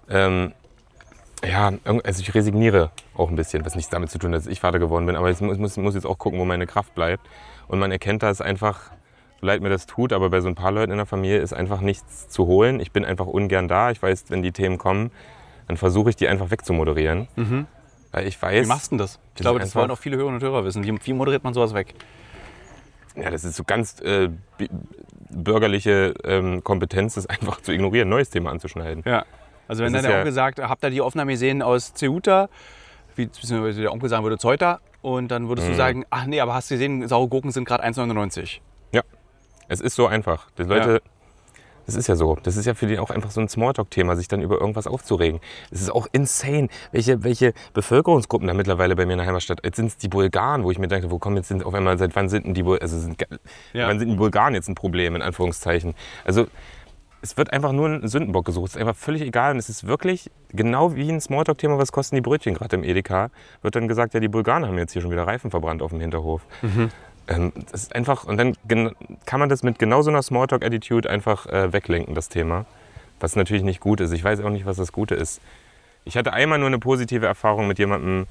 Also ich resigniere auch ein bisschen, was nichts damit zu tun hat, dass ich Vater geworden bin. Aber ich muss jetzt auch gucken, wo meine Kraft bleibt. Und man erkennt das einfach, so leid mir das tut, aber bei so ein paar Leuten in der Familie ist einfach nichts zu holen. Ich bin einfach ungern da. Ich weiß, wenn die Themen kommen, dann versuche ich die einfach wegzumoderieren. Weil ich weiß, wie machst du denn das? Ich glaube, das wollen auch viele Hörerinnen und Hörer wissen. Wie moderiert man sowas weg? Ja, das ist so ganz bürgerliche Kompetenz, das einfach zu ignorieren, ein neues Thema anzuschneiden. Ja. Also wenn Das dann ist der Onkel sagt, habt ihr die Aufnahme gesehen aus Ceuta, wie der Onkel sagen würde, Ceuta, und dann würdest du sagen, ach nee, aber hast du gesehen, saure Gurken sind gerade 1,99. Ja, es ist so einfach. Die Leute, das ist ja so. Das ist ja für die auch einfach so ein Smalltalk-Thema, sich dann über irgendwas aufzuregen. Es ist auch insane, welche Bevölkerungsgruppen da mittlerweile bei mir in der Heimatstadt, jetzt sind es die Bulgaren, wo ich mir denke, wo kommen jetzt auf einmal, seit wann sind denn wann sind die Bulgaren jetzt ein Problem, in Anführungszeichen. Also es wird einfach nur ein Sündenbock gesucht. Es ist einfach völlig egal. Und es ist wirklich genau wie ein Smalltalk-Thema, was kosten die Brötchen gerade im Edeka, wird dann gesagt, ja, die Bulgaren haben jetzt hier schon wieder Reifen verbrannt auf dem Hinterhof. Das ist einfach, und dann kann man das mit genau so einer Smalltalk-Attitude einfach weglenken, das Thema. Was natürlich nicht gut ist. Ich weiß auch nicht, was das Gute ist. Ich hatte einmal nur eine positive Erfahrung mit jemandem,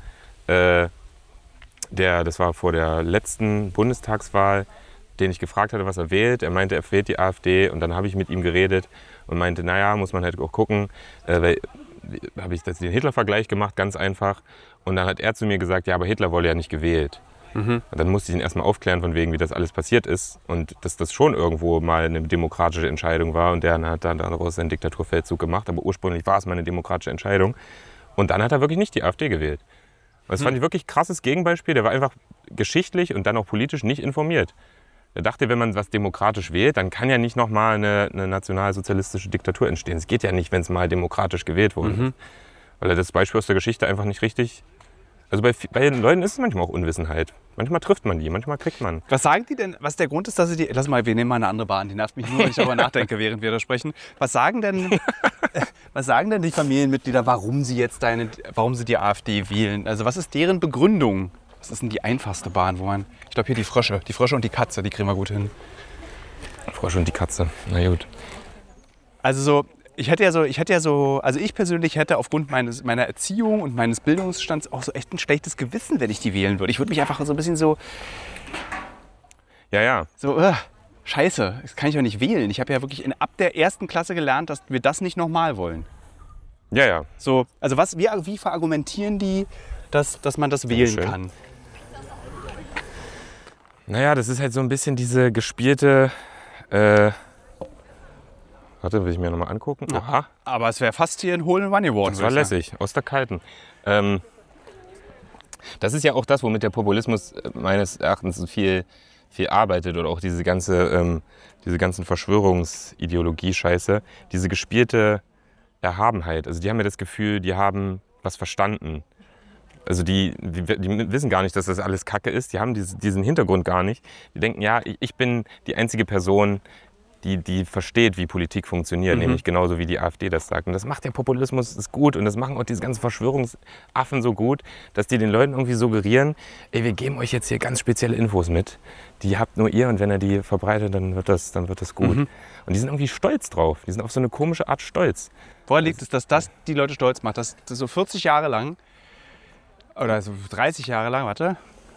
das war vor der letzten Bundestagswahl, den ich gefragt hatte, was er wählt. Er meinte, er wählt die AfD, und dann habe ich mit ihm geredet und meinte, naja, muss man halt auch gucken. Habe ich den Hitler-Vergleich gemacht, ganz einfach. Und dann hat er zu mir gesagt, ja, aber Hitler wurde ja nicht gewählt. Und dann musste ich ihn erstmal aufklären, von wegen, wie das alles passiert ist. Und dass das schon irgendwo mal eine demokratische Entscheidung war. Und der hat dann daraus seinen Diktaturfeldzug gemacht. Aber ursprünglich war es mal eine demokratische Entscheidung. Und dann hat er wirklich nicht die AfD gewählt. Und das fand ich wirklich ein krasses Gegenbeispiel. Der war einfach geschichtlich und dann auch politisch nicht informiert. Er dachte, wenn man was demokratisch wählt, dann kann ja nicht nochmal eine nationalsozialistische Diktatur entstehen. Es geht ja nicht, wenn es mal demokratisch gewählt wurde. Weil er das Beispiel aus der Geschichte einfach nicht richtig... Also bei den Leuten ist es manchmal auch Unwissenheit. Manchmal trifft man die, manchmal kriegt man. Was sagen die denn, was der Grund ist, dass sie die... Lass mal, wir nehmen mal eine andere Bahn, die nervt mich nur, wenn ich darüber nachdenke, während wir da sprechen. Was sagen denn die Familienmitglieder, warum sie die AfD wählen? Also was ist deren Begründung? Was ist denn die einfachste Bahn, wo man... Ich glaube hier die Frösche und die Katze, die kriegen wir gut hin. Frosch und die Katze, na gut. Also ich persönlich hätte aufgrund meiner Erziehung und meines Bildungsstands auch so echt ein schlechtes Gewissen, wenn ich die wählen würde. Ich würde mich einfach so ein bisschen so... Ja. So, scheiße, das kann ich doch nicht wählen. Ich habe ja wirklich ab der 1. Klasse gelernt, dass wir das nicht nochmal wollen. Ja. So, also wie verargumentieren die, dass man das wählen kann? Naja, das ist halt so ein bisschen diese gespielte... Warte, will ich mir nochmal angucken? Aha. Aber es wäre fast hier ein Hole-in-One geworden. Das war lässig, aus der Kalten. Das ist ja auch das, womit der Populismus meines Erachtens viel arbeitet, oder auch diese ganzen Verschwörungsideologie-Scheiße, diese gespielte Erhabenheit. Also die haben ja das Gefühl, die haben was verstanden. Also die wissen gar nicht, dass das alles Kacke ist. Die haben diesen Hintergrund gar nicht. Die denken, ja, ich bin die einzige Person, die versteht, wie Politik funktioniert, nämlich genauso wie die AfD das sagt. Und das macht der Populismus ist gut, und das machen auch diese ganzen Verschwörungsaffen so gut, dass die den Leuten irgendwie suggerieren, ey, wir geben euch jetzt hier ganz spezielle Infos mit, die habt nur ihr, und wenn ihr die verbreitet, dann wird das gut. Und die sind irgendwie stolz drauf. Die sind auf so eine komische Art stolz. Woher liegt es, dass das die Leute stolz macht? Dass so 40 Jahre lang oder so 30 Jahre lang, warte.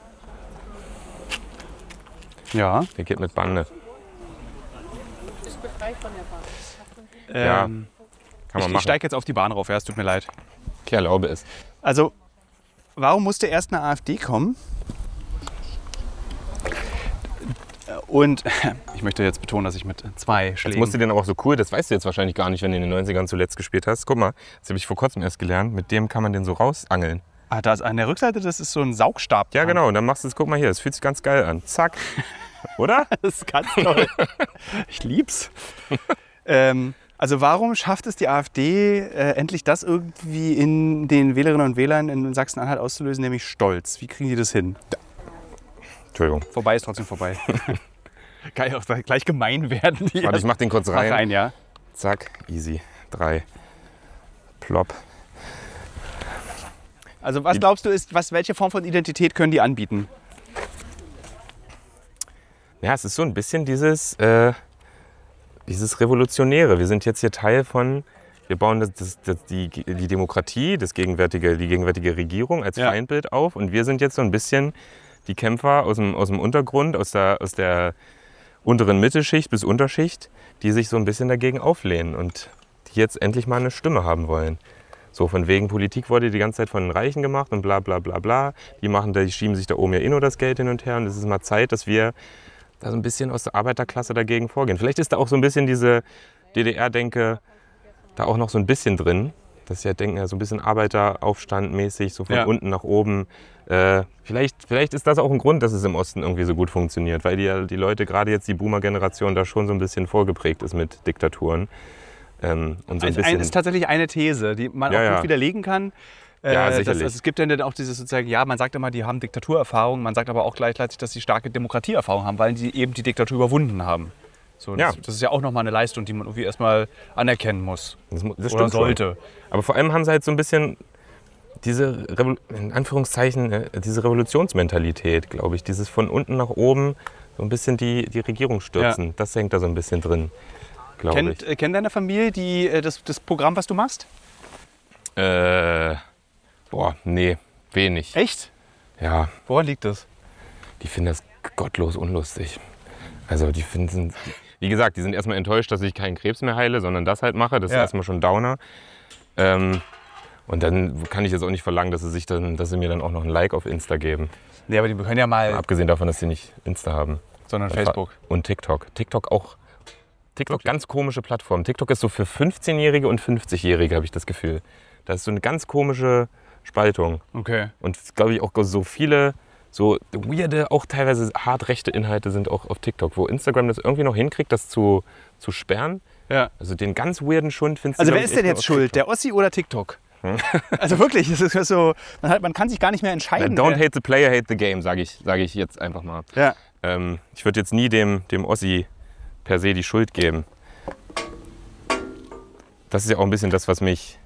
Ja. Der geht mit Bande. Ist befreit von der Bahn. Ja. Kann man Ich machen. steige jetzt auf die Bahn rauf, ja, es tut mir leid. Ich erlaube es. Also, warum musste erst eine AfD kommen? Und ich möchte jetzt betonen, dass ich mit 2 Jetzt Schlägen... musst du den aber auch so cool, das weißt du jetzt wahrscheinlich gar nicht, wenn du in den 90ern zuletzt gespielt hast. Guck mal, das habe ich vor kurzem erst gelernt. Mit dem kann man den so rausangeln. Ah, da ist an der Rückseite, das ist so ein Saugstab. Ja, dran. genau. Und dann machst du es, guck mal hier, das fühlt sich ganz geil an. Zack. Oder? Das ist ganz toll. Ich lieb's. Also warum schafft es die AfD, endlich das irgendwie in den Wählerinnen und Wählern in Sachsen-Anhalt auszulösen, nämlich Stolz? Wie kriegen die das hin? Entschuldigung. Vorbei ist trotzdem vorbei. Kann ja auch gleich gemein werden. Warte, ich mach den kurz rein. Mach rein, ja. Zack, easy. 3. Plopp. Also was glaubst du, welche Form von Identität können die anbieten? Ja, es ist so ein bisschen dieses Revolutionäre. Wir sind jetzt hier Teil von, wir bauen die Demokratie, die gegenwärtige Regierung als Feindbild auf. Und wir sind jetzt so ein bisschen die Kämpfer aus dem Untergrund, aus der unteren Mittelschicht bis Unterschicht, die sich so ein bisschen dagegen auflehnen und die jetzt endlich mal eine Stimme haben wollen. So von wegen Politik wurde die ganze Zeit von den Reichen gemacht und bla bla bla bla. Die schieben sich da oben ja nur das Geld hin und her. Und es ist mal Zeit, dass wir da so ein bisschen aus der Arbeiterklasse dagegen vorgehen. Vielleicht ist da auch so ein bisschen diese DDR-Denke da auch noch so ein bisschen drin. Dass sie halt denken, ja, so ein bisschen Arbeiteraufstandmäßig, so von unten nach oben. Vielleicht ist das auch ein Grund, dass es im Osten irgendwie so gut funktioniert. Weil die Leute, gerade jetzt die Boomer-Generation, da schon so ein bisschen vorgeprägt ist mit Diktaturen. Und so ein bisschen ist tatsächlich eine These, die man auch gut widerlegen kann. Ja, sicherlich. Es gibt dann auch dieses sozusagen, ja, man sagt immer, die haben Diktaturerfahrung, man sagt aber auch gleichzeitig, dass sie starke Demokratieerfahrung haben, weil die eben die Diktatur überwunden haben. So, das ist ja auch nochmal eine Leistung, die man irgendwie erstmal anerkennen muss. Das oder sollte. Schon. Aber vor allem haben sie halt so ein bisschen diese, in Anführungszeichen, diese Revolutionsmentalität, glaube ich. Dieses von unten nach oben so ein bisschen die Regierung stürzen. Ja. Das hängt da so ein bisschen drin, glaube ich. Kennt deine Familie das Programm, was du machst? Nee, wenig. Echt? Ja. Woran liegt das? Die finden das gottlos unlustig. Also wie gesagt, die sind erstmal enttäuscht, dass ich keinen Krebs mehr heile, sondern das halt mache. Das ist erstmal schon Downer. Und dann kann ich jetzt auch nicht verlangen, dass sie mir dann auch noch ein Like auf Insta geben. Nee, aber die können ja mal... Abgesehen davon, dass sie nicht Insta haben. Sondern Facebook. Und TikTok. TikTok auch. TikTok, ganz komische Plattform. TikTok ist so für 15-Jährige und 50-Jährige, habe ich das Gefühl. Das ist so eine ganz komische Spaltung. Okay. Und glaube ich auch so viele so weirde, auch teilweise hart rechte Inhalte sind auch auf TikTok, wo Instagram das irgendwie noch hinkriegt, das zu sperren. Ja. Also den ganz weirden Schund findest du. Also wer ist denn jetzt schuld? Der Ossi oder TikTok? Also wirklich, es ist so, man kann sich gar nicht mehr entscheiden. Don't hate the player, hate the game, sage ich jetzt einfach mal. Ja. Ich würde jetzt nie dem Ossi per se die Schuld geben. Das ist ja auch ein bisschen das, was mich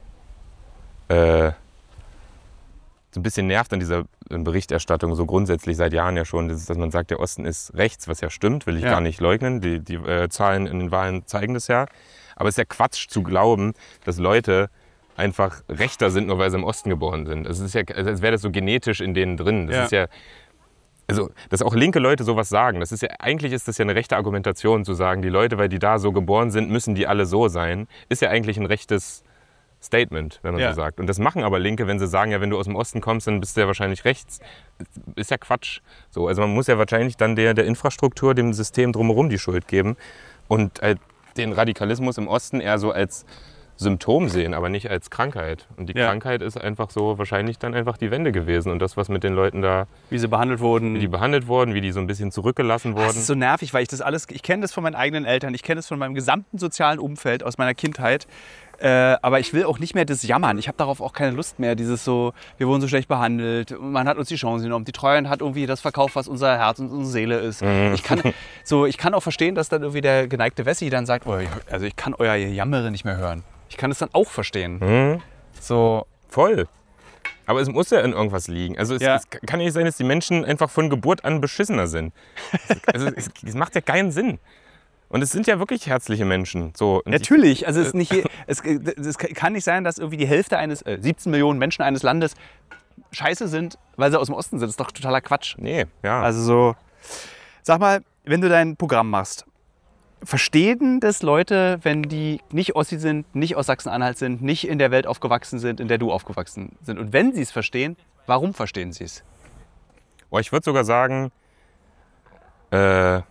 so ein bisschen nervt an dieser Berichterstattung, so grundsätzlich seit Jahren ja schon, dass man sagt, der Osten ist rechts, was ja stimmt, will ich gar nicht leugnen. Die Zahlen in den Wahlen zeigen das ja. Aber es ist ja Quatsch zu glauben, dass Leute einfach rechter sind, nur weil sie im Osten geboren sind. Es ist ja, als wäre das so genetisch in denen drin. Das ist ja, also, dass auch linke Leute sowas sagen, eigentlich ist das ja eine rechte Argumentation zu sagen, die Leute, weil die da so geboren sind, müssen die alle so sein, ist ja eigentlich ein rechtes Statement, wenn man so sagt. Und das machen aber Linke, wenn sie sagen, ja, wenn du aus dem Osten kommst, dann bist du ja wahrscheinlich rechts. Ist ja Quatsch. So, also man muss ja wahrscheinlich dann der Infrastruktur, dem System drumherum die Schuld geben und halt den Radikalismus im Osten eher so als Symptom sehen, aber nicht als Krankheit. Und die Krankheit ist einfach so wahrscheinlich dann einfach die Wende gewesen und das, was mit den Leuten da... Wie sie behandelt wurden. Wie die so ein bisschen zurückgelassen wurden. Das ist so nervig, weil ich kenne das von meinen eigenen Eltern, ich kenne das von meinem gesamten sozialen Umfeld aus meiner Kindheit. Aber ich will auch nicht mehr das Jammern. Ich habe darauf auch keine Lust mehr. Dieses so, wir wurden so schlecht behandelt, man hat uns die Chance genommen, die Treuhand hat irgendwie das verkauft, was unser Herz und unsere Seele ist. Ich kann auch verstehen, dass dann irgendwie der geneigte Wessi dann sagt, also ich kann euer Jammere nicht mehr hören. Ich kann es dann auch verstehen. So. Voll. Aber es muss ja in irgendwas liegen. Also es kann nicht sein, dass die Menschen einfach von Geburt an beschissener sind. Es macht ja keinen Sinn. Und es sind ja wirklich herzliche Menschen. So, natürlich. Also es kann nicht sein, dass irgendwie die Hälfte 17 Millionen Menschen eines Landes scheiße sind, weil sie aus dem Osten sind. Das ist doch totaler Quatsch. Nee, ja. Also so, sag mal, wenn du dein Programm machst, verstehen das Leute, wenn die nicht Ossi sind, nicht aus Sachsen-Anhalt sind, nicht in der Welt aufgewachsen sind, in der du aufgewachsen sind? Und wenn sie es verstehen, warum verstehen sie es? Ich würde sogar sagen, das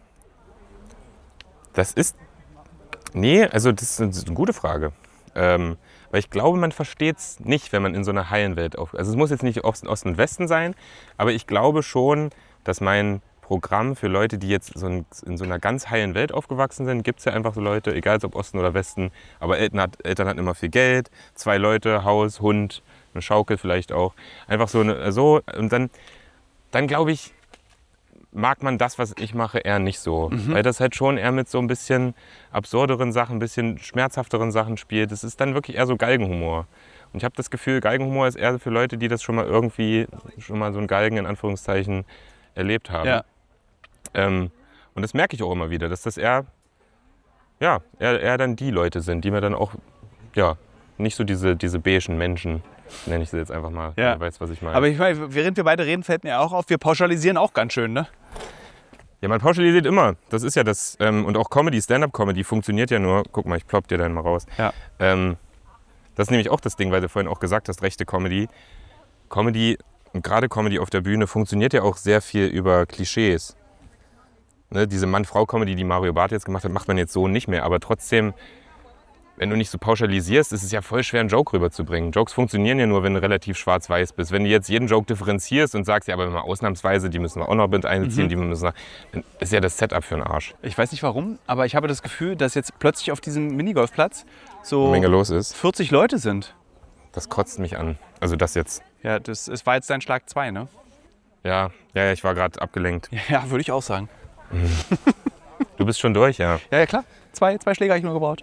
ist eine gute Frage. Weil ich glaube, man versteht es nicht, wenn man in so einer Hallenwelt aufwächst. Also es muss jetzt nicht Ost und Westen sein, aber ich glaube schon, dass mein Programm für Leute, die jetzt in so einer ganz heilen Welt aufgewachsen sind, gibt es ja einfach so Leute, egal ob Osten oder Westen, aber Eltern hatten immer viel Geld, 2 Leute, Haus, Hund, eine Schaukel vielleicht auch. Einfach so und dann glaube ich, mag man das, was ich mache, eher nicht so. Weil das halt schon eher mit so ein bisschen absurderen Sachen, ein bisschen schmerzhafteren Sachen spielt. Das ist dann wirklich eher so Galgenhumor. Und ich habe das Gefühl, Galgenhumor ist eher für Leute, die das schon mal so einen Galgen in Anführungszeichen erlebt haben. Ja. Und das merke ich auch immer wieder, dass das eher dann die Leute sind, die mir dann auch, nicht so diese beigen Menschen, nenne ich sie jetzt einfach mal, Ja. wer weiß, was ich meine. Aber ich meine, während wir beide reden, fällt mir auch auf, wir pauschalisieren auch ganz schön, ne? Ja, man pauschalisiert immer. Das ist ja das. Und auch Comedy, Stand-up-Comedy funktioniert ja nur. Guck mal, ich plopp dir dann mal raus. Ja. Das ist nämlich auch das Ding, weil du vorhin auch gesagt hast, rechte Comedy. Comedy, und gerade Comedy auf der Bühne, funktioniert ja auch sehr viel über Klischees. Ne, diese Mann-Frau-Comedy, die Mario Barth jetzt gemacht hat, macht man jetzt so nicht mehr. Aber trotzdem, wenn du nicht so pauschalisierst, ist es ja voll schwer, einen Joke rüberzubringen. Jokes funktionieren ja nur, wenn du relativ schwarz-weiß bist. Wenn du jetzt jeden Joke differenzierst und sagst, ja, aber mal ausnahmsweise, die müssen wir auch noch mit einbeziehen, dann ist ja das Setup für den Arsch. Ich weiß nicht warum, aber ich habe das Gefühl, dass jetzt plötzlich auf diesem Minigolfplatz so Eine Menge los ist. 40 Leute sind. Das kotzt mich an. Also das jetzt. Ja, es war jetzt dein Schlag 2, ne? Ja, ich war gerade abgelenkt. Ja, würde ich auch sagen. Du bist schon durch, ja. Ja, klar. Zwei Schläge habe ich nur gebraucht.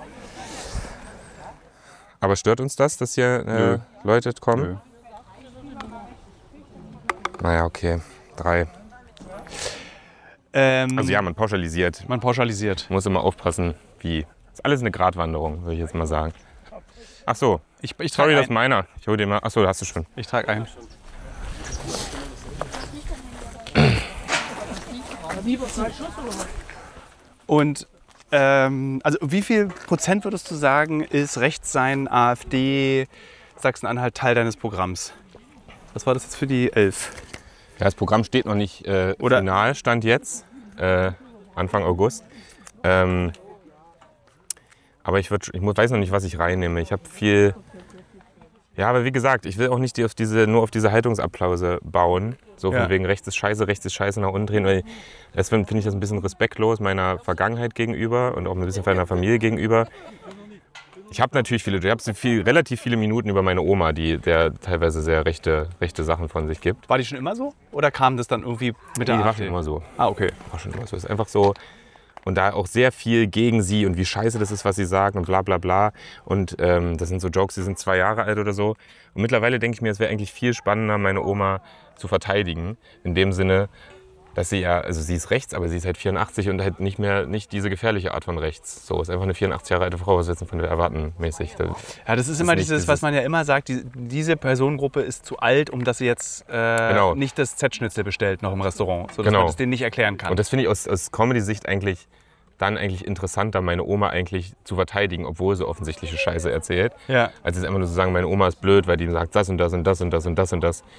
Aber stört uns das, dass hier Leute kommen? Nö. Naja, okay. 3. Also ja, man pauschalisiert. Man pauschalisiert. Muss immer aufpassen, wie. Das ist alles eine Gratwanderung, würde ich jetzt mal sagen. Ach so. Ich Sorry, trage das ist meiner. Ich hole den mal. Ach so, hast du schon. Ich trage ein. Und also wie viel Prozent würdest du sagen, ist Rechtssein, AfD, Sachsen-Anhalt Teil deines Programms? Was war das jetzt für die 11? Ja, das Programm steht noch nicht final, Stand jetzt, Anfang August. Aber ich weiß noch nicht, was ich reinnehme. Ich habe viel... Ja, aber wie gesagt, ich will auch nicht nur auf diese Haltungsapplause bauen. So von wegen rechts ist scheiße nach unten drehen. Weil deswegen finde ich das ein bisschen respektlos meiner Vergangenheit gegenüber und auch ein bisschen meiner Familie gegenüber. Ich habe natürlich relativ viele Minuten über meine Oma, der teilweise sehr rechte Sachen von sich gibt. War die schon immer so? Oder kam das dann irgendwie mit der Die war AfD? schon immer so. Ah, okay. War schon immer so. Ist einfach so. Und da auch sehr viel gegen sie und wie scheiße das ist, was sie sagen und bla bla bla. Und das sind so Jokes, die sind 2 Jahre alt oder so. Und mittlerweile denke ich mir, es wäre eigentlich viel spannender, meine Oma zu verteidigen. In dem Sinne, dass sie sie ist rechts, aber sie ist halt 84 und halt nicht diese gefährliche Art von rechts. So, ist einfach eine 84 Jahre alte Frau, was wir jetzt von der erwarten mäßig. Ja, das ist immer dieses, was man ja immer sagt, diese Personengruppe ist zu alt, um dass sie jetzt nicht das Z-Schnitzel bestellt noch im Restaurant, sodass man das denen nicht erklären kann. Und das finde ich aus Comedy-Sicht eigentlich interessanter, meine Oma eigentlich zu verteidigen, obwohl sie offensichtliche Scheiße erzählt. Ja. Als jetzt einfach nur zu sagen, meine Oma ist blöd, weil die sagt das und das und das und das und das und das.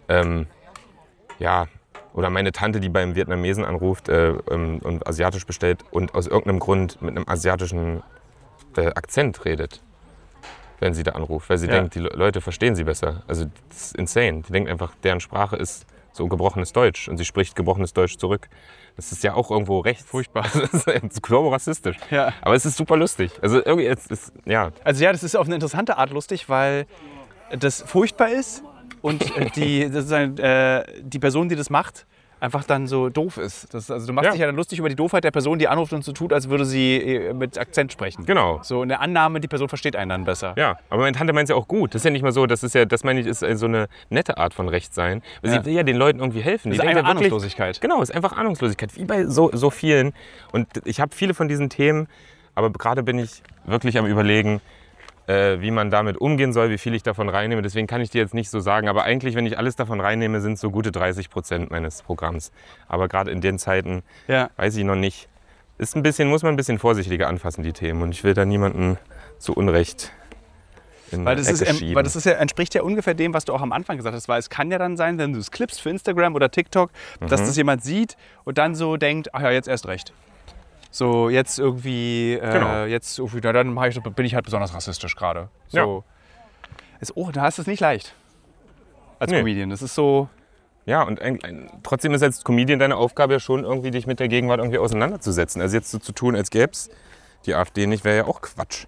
Oder meine Tante, die beim Vietnamesen anruft und asiatisch bestellt und aus irgendeinem Grund mit einem asiatischen Akzent redet, wenn sie da anruft. Weil sie denkt, die Leute verstehen sie besser. Also das ist insane. Die denkt einfach, deren Sprache ist so gebrochenes Deutsch und sie spricht gebrochenes Deutsch zurück. Das ist ja auch irgendwo recht furchtbar. Das ist so rassistisch. Ja. Aber es ist super lustig. Also irgendwie, Also ja, das ist auf eine interessante Art lustig, weil das furchtbar ist und die Person, die das macht, einfach dann so doof ist. Also du machst dich ja dann lustig über die Doofheit der Person, die anruft und so tut, als würde sie mit Akzent sprechen. Genau. So eine Annahme, die Person versteht einen dann besser. Ja, aber meine Tante meint es ja auch gut. Das ist ja nicht mal so, das meine ich, ist so eine nette Art von Rechtsein. Weil sie will ja den Leuten irgendwie helfen. Das ist eine Ahnungslosigkeit. Genau, es ist einfach Ahnungslosigkeit, wie bei so vielen. Und ich habe viele von diesen Themen, aber gerade bin ich wirklich am Überlegen, wie man damit umgehen soll, wie viel ich davon reinnehme. Deswegen kann ich dir jetzt nicht so sagen. Aber eigentlich, wenn ich alles davon reinnehme, sind es so gute 30% meines Programms. Aber gerade in den Zeiten weiß ich noch nicht, muss man ein bisschen vorsichtiger anfassen, die Themen. Und ich will da niemanden zu Unrecht in Weil die das, Ecke schieben. weil das entspricht ja ungefähr dem, was du auch am Anfang gesagt hast. Weil es kann ja dann sein, wenn du es clippst für Instagram oder TikTok, dass das jemand sieht und dann so denkt, ach ja, jetzt erst recht. So, jetzt irgendwie, dann bin ich halt besonders rassistisch gerade. So. Ja. Da hast du es nicht leicht als Comedian. Das ist so... Ja, und trotzdem ist als Comedian deine Aufgabe ja schon irgendwie, dich mit der Gegenwart irgendwie auseinanderzusetzen. Also jetzt so zu tun, als gäbe es die AfD nicht, wäre ja auch Quatsch.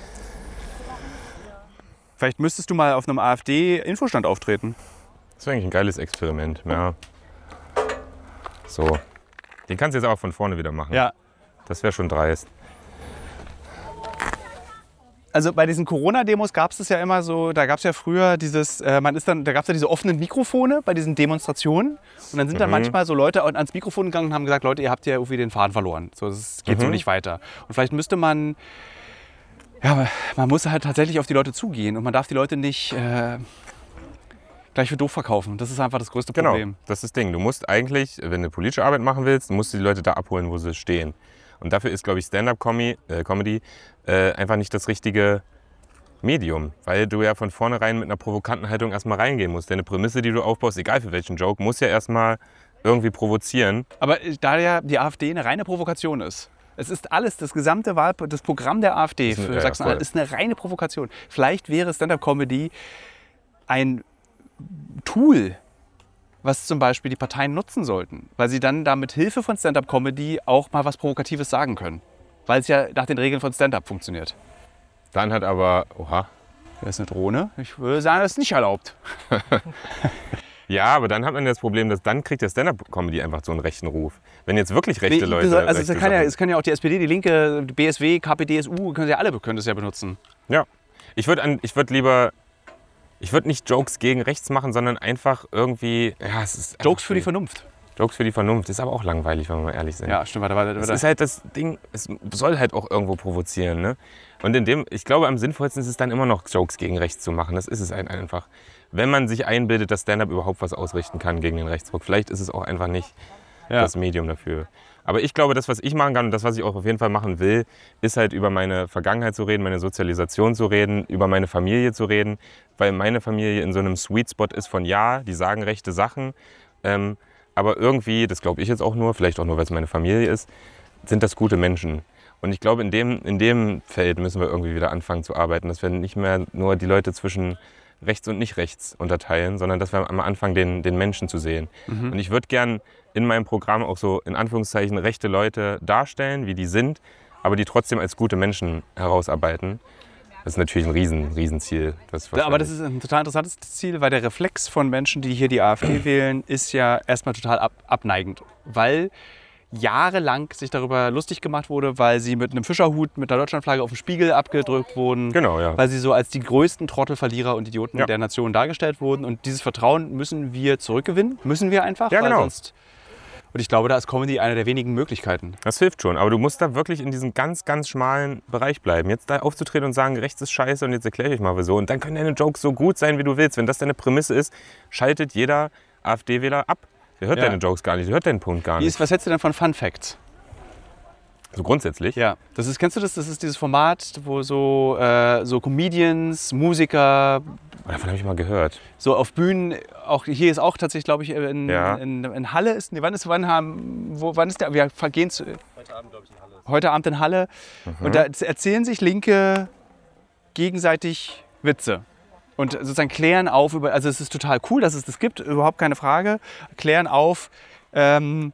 Vielleicht müsstest du mal auf einem AfD-Infostand auftreten. Das wäre eigentlich ein geiles Experiment, ja. So. Den kannst du jetzt aber von vorne wieder machen. Ja. Das wäre schon dreist. Also bei diesen Corona-Demos gab es das ja immer so, da gab es ja früher da gab es ja diese offenen Mikrofone bei diesen Demonstrationen. Und dann sind dann manchmal so Leute ans Mikrofon gegangen und haben gesagt, Leute, ihr habt ja irgendwie den Faden verloren. So, das geht so nicht weiter. Und vielleicht müsste man muss halt tatsächlich auf die Leute zugehen und man darf die Leute nicht gleich für doof verkaufen. Das ist einfach das größte Problem. Genau, das ist das Ding. Du musst eigentlich, wenn du politische Arbeit machen willst, musst du die Leute da abholen, wo sie stehen. Und dafür ist, glaube ich, Stand-up-Comedy einfach nicht das richtige Medium. Weil du ja von vornherein mit einer provokanten Haltung erstmal reingehen musst. Deine Prämisse, die du aufbaust, egal für welchen Joke, muss ja erstmal irgendwie provozieren. Aber da ja die AfD eine reine Provokation ist. Es ist alles, das gesamte das Programm der AfD für Sachsen-Anhalt ist eine reine Provokation. Vielleicht wäre Stand-up-Comedy ein Tool, was zum Beispiel die Parteien nutzen sollten, weil sie dann da mit Hilfe von Stand-up-Comedy auch mal was Provokatives sagen können. Weil es ja nach den Regeln von Stand-up funktioniert. Dann hat aber, Das ist eine Drohne. Ich würde sagen, das ist nicht erlaubt. Ja, aber dann hat man das Problem, dass dann kriegt der Stand-up-Comedy einfach so einen rechten Ruf. Wenn jetzt wirklich rechte Leute... Also es kann ja auch die SPD, die Linke, die BSW, KPD, SU, können das ja benutzen. Ja, ich würde nicht Jokes gegen rechts machen, sondern einfach irgendwie... Ja, es ist Jokes für die Vernunft. Jokes für die Vernunft. Ist aber auch langweilig, wenn wir mal ehrlich sind. Ja, stimmt. Warte. Das ist halt das Ding, es soll halt auch irgendwo provozieren. Ne? Und ich glaube, am sinnvollsten ist es dann immer noch, Jokes gegen rechts zu machen. Das ist es halt einfach. Wenn man sich einbildet, dass Stand-up überhaupt was ausrichten kann gegen den Rechtsruck. Vielleicht ist es auch einfach nicht das Medium dafür. Aber ich glaube, das, was ich machen kann und das, was ich auch auf jeden Fall machen will, ist halt über meine Vergangenheit zu reden, meine Sozialisation zu reden, über meine Familie zu reden. Weil meine Familie in so einem Sweet Spot ist von die sagen rechte Sachen. Aber irgendwie, das glaube ich jetzt auch nur, vielleicht auch nur, weil es meine Familie ist, sind das gute Menschen. Und ich glaube, in dem Feld müssen wir irgendwie wieder anfangen zu arbeiten, dass wir nicht mehr nur die Leute zwischen rechts und nicht rechts unterteilen, sondern dass wir am Anfang den Menschen zu sehen. Und ich würde gern in meinem Programm auch so in Anführungszeichen rechte Leute darstellen, wie die sind, aber die trotzdem als gute Menschen herausarbeiten. Das ist natürlich ein Riesenziel. Aber das ist ein total interessantes Ziel, weil der Reflex von Menschen, die hier die AfD wählen, ist ja erstmal total abneigend. Weil jahrelang sich darüber lustig gemacht wurde, weil sie mit einem Fischerhut mit der Deutschlandflagge auf dem Spiegel abgedrückt wurden. Genau, ja. Weil sie so als die größten Trottelverlierer und Idioten der Nation dargestellt wurden. Und dieses Vertrauen müssen wir zurückgewinnen. Müssen wir einfach. Ja, genau. Und ich glaube, da ist Comedy eine der wenigen Möglichkeiten. Das hilft schon, aber du musst da wirklich in diesem ganz, ganz schmalen Bereich bleiben. Jetzt da aufzutreten und sagen, rechts ist scheiße und jetzt erkläre ich mal wieso. Und dann können deine Jokes so gut sein, wie du willst. Wenn das deine Prämisse ist, schaltet jeder AfD-Wähler ab. Der hört deine Jokes gar nicht, der hört deinen Punkt gar nicht. Was hältst du denn von Fun Facts? So grundsätzlich? Ja. Kennst du das? Das ist dieses Format, wo so Comedians, Musiker... Davon habe ich mal gehört. So auf Bühnen, auch hier ist auch tatsächlich, glaube ich, in Halle ist... Nee, wann ist der? Wir vergehen zu... Heute Abend, glaube ich, in Halle. Heute Abend in Halle. Und da erzählen sich Linke gegenseitig Witze. Und sozusagen klären auf, also es ist total cool, dass es das gibt, überhaupt keine Frage. Klären auf, Du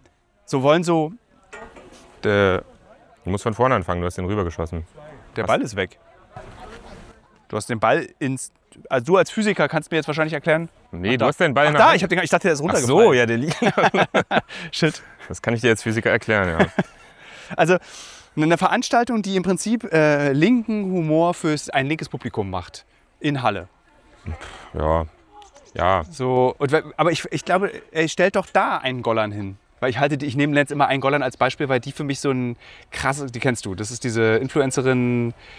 musst von vorne anfangen, du hast den rübergeschossen. Der Ball ist weg. Du hast den Ball Also du als Physiker kannst mir jetzt wahrscheinlich erklären. Nee, du hast den Ball ich dachte, der ist runtergefallen. Ach so, ja, der liegt. Shit. Das kann ich dir als Physiker erklären, ja. Also eine Veranstaltung, die im Prinzip linken Humor für ein linkes Publikum macht. In Halle. Ja. So, aber ich glaube, er stellt doch da einen Gollern hin. Weil ich nehme jetzt immer einen Gollern als Beispiel, weil die für mich so ein krasses, die kennst du, das ist diese Influencerin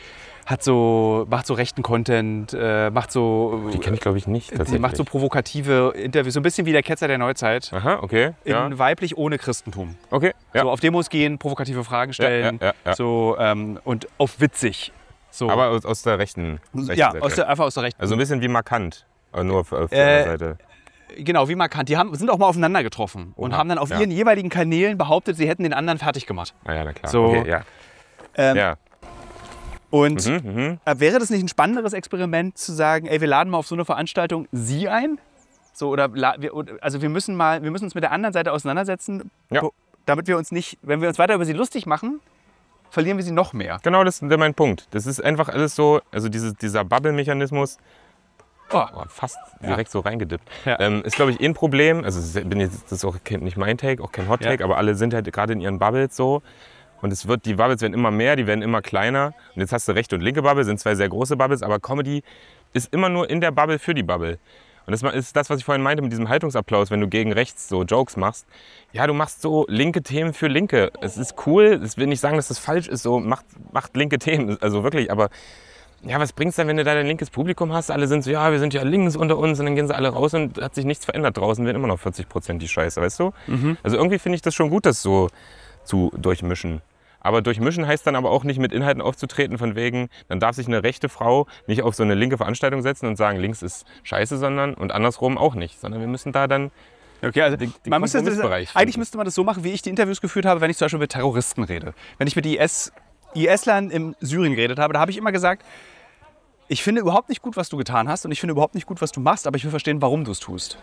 macht so rechten Content, macht so... Die kenne ich, glaube ich, nicht tatsächlich. Die macht so provokative Interviews, so ein bisschen wie der Ketzer der Neuzeit. Aha, okay. Ja. In weiblich ohne Christentum. Okay, ja. So auf Demos gehen, provokative Fragen stellen, Ja. so und auf witzig. So. Aber aus der rechten Ja, Seite. einfach aus der rechten. Also ein bisschen wie markant, aber nur auf der Seite. Genau, wie markant. Die sind auch mal aufeinander getroffen und haben dann auf ihren jeweiligen Kanälen behauptet, sie hätten den anderen fertig gemacht. Ah ja, na klar. So, okay, ja. Ja. Und wäre das nicht ein spannenderes Experiment zu sagen, ey, wir laden mal auf so eine Veranstaltung Sie ein? So, wir müssen uns mit der anderen Seite auseinandersetzen, damit wir uns nicht, wenn wir uns weiter über sie lustig machen, verlieren wir sie noch mehr. Genau, das ist mein Punkt. Das ist einfach alles so, also dieser Bubble-Mechanismus, fast direkt so reingedippt. Ja. Ist, glaube ich, ein Problem. Also das ist auch nicht mein Take, auch kein Hot-Take, aber alle sind halt gerade in ihren Bubbles so. Und die Bubbles werden immer mehr, die werden immer kleiner. Und jetzt hast du rechte und linke Bubble, sind zwei sehr große Bubbles, aber Comedy ist immer nur in der Bubble für die Bubble. Und das ist das, was ich vorhin meinte mit diesem Haltungsapplaus, wenn du gegen rechts so Jokes machst. Ja, du machst so linke Themen für Linke. Es ist cool, ich will nicht sagen, dass das falsch ist, so macht linke Themen, also wirklich, aber ja, was bringt's denn, wenn du da dein linkes Publikum hast? Alle sind so, ja, wir sind ja links unter uns und dann gehen sie alle raus und hat sich nichts verändert. Draußen werden immer noch 40% die Scheiße, weißt du? Also irgendwie finde ich das schon gut, das so zu durchmischen. Aber durchmischen heißt dann aber auch nicht mit Inhalten aufzutreten von wegen, dann darf sich eine rechte Frau nicht auf so eine linke Veranstaltung setzen und sagen, links ist scheiße, sondern und andersrum auch nicht. Sondern wir müssen da dann Okay, also eigentlich müsste man das so machen, wie ich die Interviews geführt habe, wenn ich zum Beispiel mit Terroristen rede. Wenn ich mit IS-Lern in Syrien geredet habe, da habe ich immer gesagt, ich finde überhaupt nicht gut, was du getan hast und ich finde überhaupt nicht gut, was du machst, aber ich will verstehen, warum du es tust.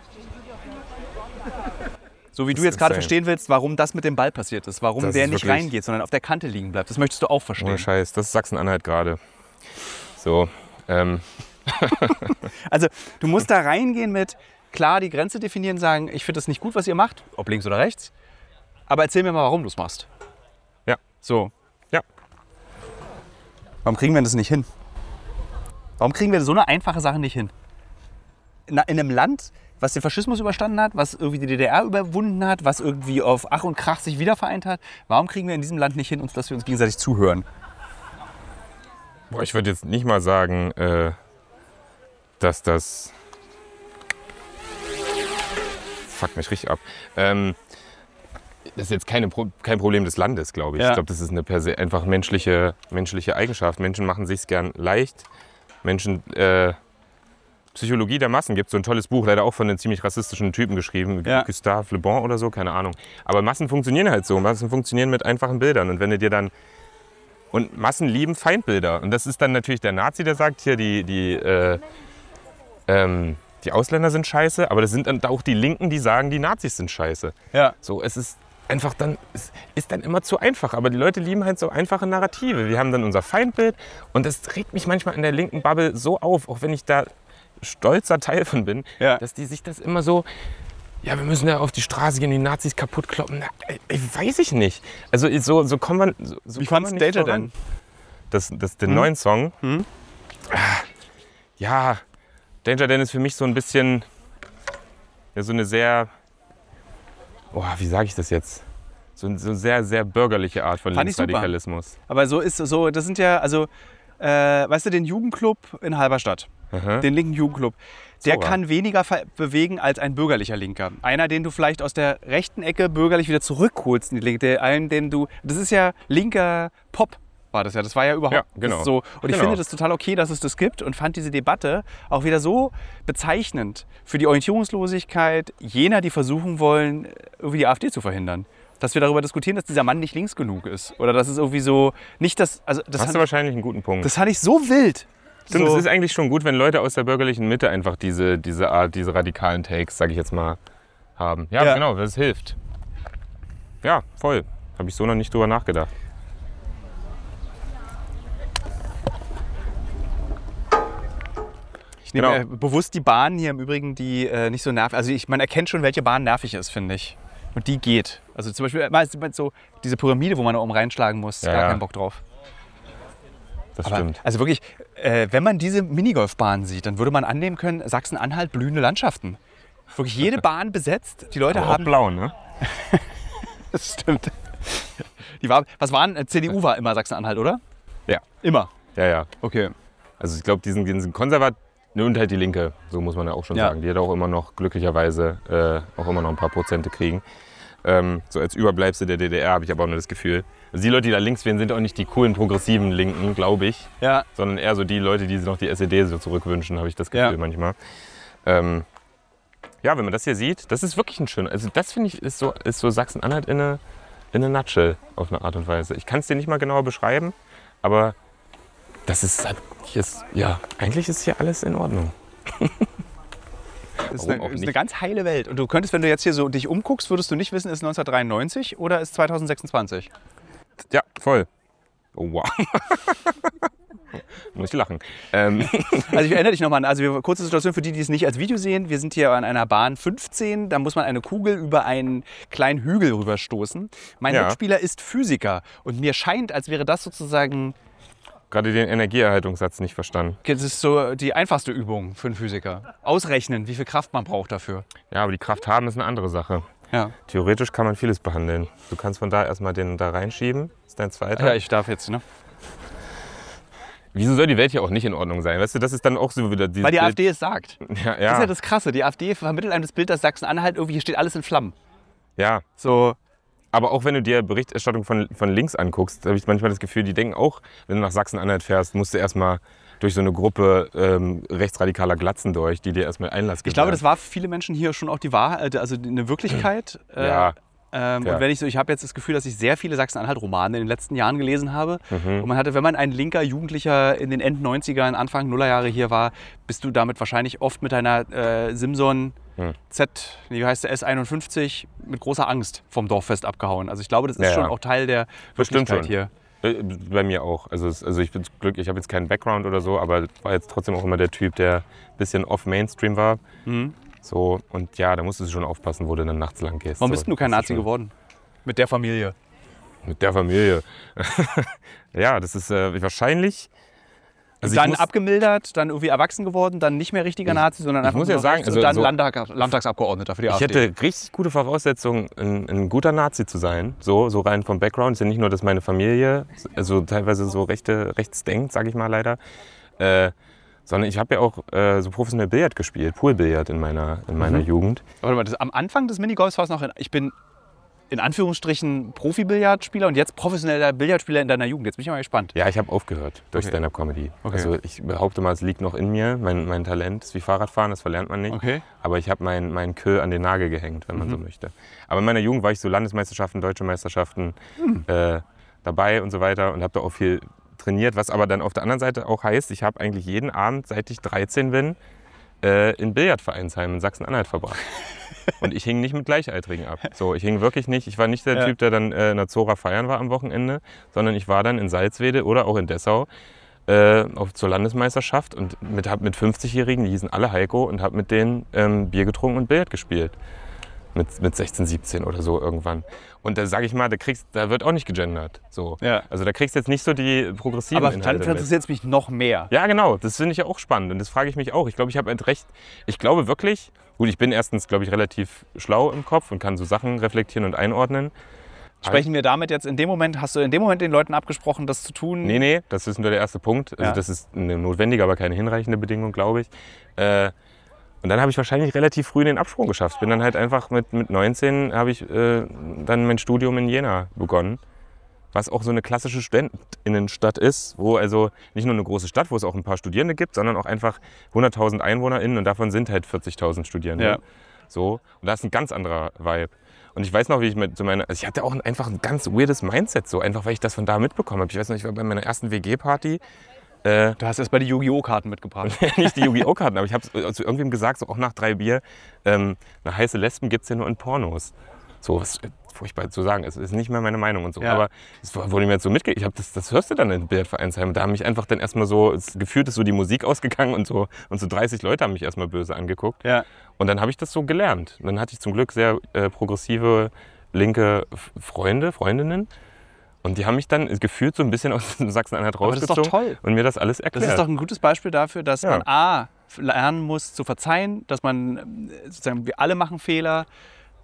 So wie du jetzt gerade verstehen willst, warum das mit dem Ball passiert ist, warum der nicht reingeht, sondern auf der Kante liegen bleibt. Das möchtest du auch verstehen. Ohne Scheiß, das ist Sachsen-Anhalt gerade. So, Also du musst da reingehen mit, klar, die Grenze definieren, sagen, ich finde das nicht gut, was ihr macht, ob links oder rechts, aber erzähl mir mal, warum du es machst. Ja. So. Ja. Warum kriegen wir das nicht hin? Warum kriegen wir so eine einfache Sache nicht hin? In einem Land, was den Faschismus überstanden hat, was irgendwie die DDR überwunden hat, was irgendwie auf Ach und Krach sich wiedervereint hat, warum kriegen wir in diesem Land nicht hin, dass wir uns gegenseitig zuhören? Boah, ich würde jetzt nicht mal sagen, dass das... Fuck mich richtig ab. Das ist jetzt kein Problem des Landes, glaube ich. Ja. Ich glaube, das ist eine per se einfach menschliche Eigenschaft. Menschen machen sich's gern leicht. Psychologie der Massen gibt es so ein tolles Buch, leider auch von einem ziemlich rassistischen Typen geschrieben, Gustave Le Bon oder so, keine Ahnung. Aber Massen funktionieren halt so. Massen funktionieren mit einfachen Bildern. Und wenn du dir dann... Und Massen lieben Feindbilder. Und das ist dann natürlich der Nazi, der sagt, hier die Ausländer sind scheiße, aber das sind dann auch die Linken, die sagen, die Nazis sind scheiße. Ja. So, es ist einfach dann, es ist dann immer zu einfach. Aber die Leute lieben halt so einfache Narrative. Wir haben dann unser Feindbild und das regt mich manchmal in der linken Bubble so auf, auch wenn ich da stolzer Teil von bin, dass die sich das immer so, ja, wir müssen ja auf die Straße gehen, die Nazis kaputt kloppen. Na, weiß ich nicht. Also so kommen wir so Wie fandst du Danger denn? Den neuen Song? Ja, Danger Dan ist für mich so ein bisschen, ja, so eine sehr, wie sage ich das jetzt? So eine sehr, sehr bürgerliche Art von Linksradikalismus. Aber das sind ja, also, weißt du, den Jugendclub in Halberstadt, den linken Jugendclub, der kann weniger bewegen als ein bürgerlicher Linker. Einer, den du vielleicht aus der rechten Ecke bürgerlich wieder zurückholst in die Linke. Das ist ja linker Pop. Das war ja überhaupt so. Und ich finde das total okay, dass es das gibt und fand diese Debatte auch wieder so bezeichnend für die Orientierungslosigkeit jener, die versuchen wollen, irgendwie die AfD zu verhindern. Dass wir darüber diskutieren, dass dieser Mann nicht links genug ist. Oder dass es irgendwie so nicht das. Also das hast du wahrscheinlich einen guten Punkt. Das fand ich so wild. Stimmt, so. Es ist eigentlich schon gut, wenn Leute aus der bürgerlichen Mitte einfach diese radikalen Takes, sage ich jetzt mal, haben. Ja, genau, das hilft. Ja, voll. Habe ich so noch nicht drüber nachgedacht. Ich nehme bewusst die Bahn hier im Übrigen, die nicht so nervig. Also man erkennt schon, welche Bahn nervig ist, finde ich. Und die geht. Also zum Beispiel so diese Pyramide, wo man da oben reinschlagen muss, gar keinen Bock drauf. Das stimmt. Also wirklich, wenn man diese Minigolfbahn sieht, dann würde man annehmen können, Sachsen-Anhalt blühende Landschaften. Wirklich jede Bahn besetzt. Die Leute haben... Auch blau, ne? Das stimmt. CDU war immer Sachsen-Anhalt, oder? Ja. Immer. Ja. Okay. Also ich glaube, diesen konservativ und halt die Linke, so muss man ja auch schon sagen. Die hat auch immer noch glücklicherweise auch immer noch ein paar Prozente kriegen. So als Überbleibsel der DDR habe ich aber auch nur das Gefühl. Also die Leute, die da links wählen, sind auch nicht die coolen, progressiven Linken, glaube ich. Ja. Sondern eher so die Leute, die sich noch die SED so zurückwünschen, habe ich das Gefühl manchmal. Ja, wenn man das hier sieht, das ist wirklich ein schöner. Also das finde ich ist so Sachsen-Anhalt in eine Nutshell auf eine Art und Weise. Ich kann es dir nicht mal genauer beschreiben, aber das ist halt, eigentlich ist hier alles in Ordnung. Das ist eine ganz heile Welt. Und du könntest, wenn du jetzt hier so dich umguckst, würdest du nicht wissen, ist 1993 oder ist 2026? Ja, voll. Oh, wow. Muss ich lachen. Also ich erinnere dich nochmal an, also kurze Situation für die es nicht als Video sehen. Wir sind hier an einer Bahn 15, da muss man eine Kugel über einen kleinen Hügel rüberstoßen. Mein Mitspieler ist Physiker und mir scheint, als wäre das sozusagen... Gerade den Energieerhaltungssatz nicht verstanden. Das ist so die einfachste Übung für einen Physiker. Ausrechnen, wie viel Kraft man braucht dafür. Ja, aber die Kraft haben ist eine andere Sache. Ja. Theoretisch kann man vieles behandeln. Du kannst von da erstmal den da reinschieben. Das ist dein zweiter. Ja, ich darf jetzt, ne? Wieso soll die Welt hier auch nicht in Ordnung sein? Weißt du, das ist dann auch so wieder dieses Weil die Bild. AfD es sagt. Ja. Das ist ja das Krasse. Die AfD vermittelt einem das Bild, dass Sachsen-Anhalt irgendwie, hier steht alles in Flammen. Ja. So. Aber auch wenn du dir Berichterstattung von links anguckst, habe ich manchmal das Gefühl, die denken auch, wenn du nach Sachsen-Anhalt fährst, musst du erstmal durch so eine Gruppe rechtsradikaler Glatzen durch, die dir erstmal Einlass geben. Ich glaube, das war für viele Menschen hier schon auch die Wahrheit, also eine Wirklichkeit. Und wenn ich habe jetzt das Gefühl, dass ich sehr viele Sachsen-Anhalt-Romane in den letzten Jahren gelesen habe. Und man hatte, wenn man ein linker Jugendlicher in den End-90ern, Anfang Nullerjahre hier war, bist du damit wahrscheinlich oft mit deiner Simson S51 mit großer Angst vom Dorffest abgehauen. Also ich glaube, das ist schon auch Teil der Wirklichkeit hier. Bei mir auch. Also ich bin Glück, ich habe jetzt keinen Background oder so, aber war jetzt trotzdem auch immer der Typ, der ein bisschen off-Mainstream war. So, und ja, da musstest du schon aufpassen, wo du dann nachts lang gehst. Warum bist du kein Nazi geworden? Mit der Familie? Mit der Familie. Ja, das ist wahrscheinlich... Also dann abgemildert, dann irgendwie erwachsen geworden, dann nicht mehr richtiger Nazi, sondern einfach dann Landtagsabgeordneter für die AfD. Ich hätte richtig gute Voraussetzungen, ein guter Nazi zu sein. So rein vom Background. Es ist ja nicht nur, dass meine Familie also teilweise so rechts denkt, sage ich mal leider. Sondern ich habe ja auch so professionell Billard gespielt, Poolbillard in meiner Jugend. Warte mal, am Anfang des Minigolfs war es noch, ich bin in Anführungsstrichen Profi-Billardspieler und jetzt professioneller Billardspieler in deiner Jugend. Jetzt bin ich mal gespannt. Ja, ich habe aufgehört durch Stand-Up-Comedy. Okay. Also ich behaupte mal, es liegt noch in mir. Mein Talent ist wie Fahrradfahren, das verlernt man nicht. Okay. Aber ich habe meinen Queue an den Nagel gehängt, wenn man so möchte. Aber in meiner Jugend war ich so Landesmeisterschaften, deutsche Meisterschaften dabei und so weiter und habe da auch viel trainiert. Was aber dann auf der anderen Seite auch heißt, ich habe eigentlich jeden Abend, seit ich 13 bin, in Billardvereinsheimen in Sachsen-Anhalt verbracht. Und ich hing nicht mit Gleichaltrigen ab. So, ich hing wirklich nicht. Ich war nicht der Typ, der dann in der Zora feiern war am Wochenende, sondern ich war dann in Salzwedel oder auch in Dessau zur Landesmeisterschaft und hab mit 50-Jährigen, die hießen alle Heiko, und habe mit denen Bier getrunken und Billard gespielt. Mit 16, 17 oder so irgendwann. Und da sage ich mal, da wird auch nicht gegendert. So. Ja. Also da kriegst du jetzt nicht so die progressiven Inhalte. Aber dann interessiert es mich noch mehr. Ja, genau. Das finde ich ja auch spannend. Und das frage ich mich auch. Ich glaube, ich habe halt recht. Ich glaube wirklich, gut, ich bin erstens, glaube ich, relativ schlau im Kopf und kann so Sachen reflektieren und einordnen. Sprechen wir damit jetzt in dem Moment, hast du in dem Moment den Leuten abgesprochen, das zu tun? Nee, das ist nur der erste Punkt. Also das ist eine notwendige, aber keine hinreichende Bedingung, glaube ich. Und dann habe ich wahrscheinlich relativ früh den Absprung geschafft. Bin dann halt einfach mit 19 habe ich dann mein Studium in Jena begonnen. Was auch so eine klassische Studentinnenstadt ist, wo also nicht nur eine große Stadt, wo es auch ein paar Studierende gibt, sondern auch einfach 100.000 EinwohnerInnen und davon sind halt 40.000 Studierende. Ja. So. Und da ist ein ganz anderer Vibe. Und ich weiß noch, wie ich ich hatte auch einfach ein ganz weirdes Mindset, so einfach, weil ich das von da mitbekommen habe. Ich weiß noch, ich war bei meiner ersten WG-Party. Du hast erst mal die Yu-Gi-Oh! Karten mitgebracht. Nicht die Yu-Gi-Oh! Karten, aber ich habe zu irgendwem gesagt, so auch nach 3 Bier, eine heiße Lesben gibt es ja nur in Pornos. So, was furchtbar zu sagen, es ist nicht mehr meine Meinung und so. Ja. Aber es wurde mir jetzt so mitgegeben, das hörst du dann in Billardvereinsheim. Da haben mich einfach dann erstmal so, gefühlt ist so die Musik ausgegangen und so 30 Leute haben mich erstmal böse angeguckt. Ja. Und dann habe ich das so gelernt. Und dann hatte ich zum Glück sehr progressive, linke Freundinnen. Und die haben mich dann gefühlt so ein bisschen aus Sachsen-Anhalt rausgezogen und mir das alles erklärt. Das ist doch ein gutes Beispiel dafür, dass man lernen muss zu verzeihen, dass man sozusagen, wir alle machen Fehler,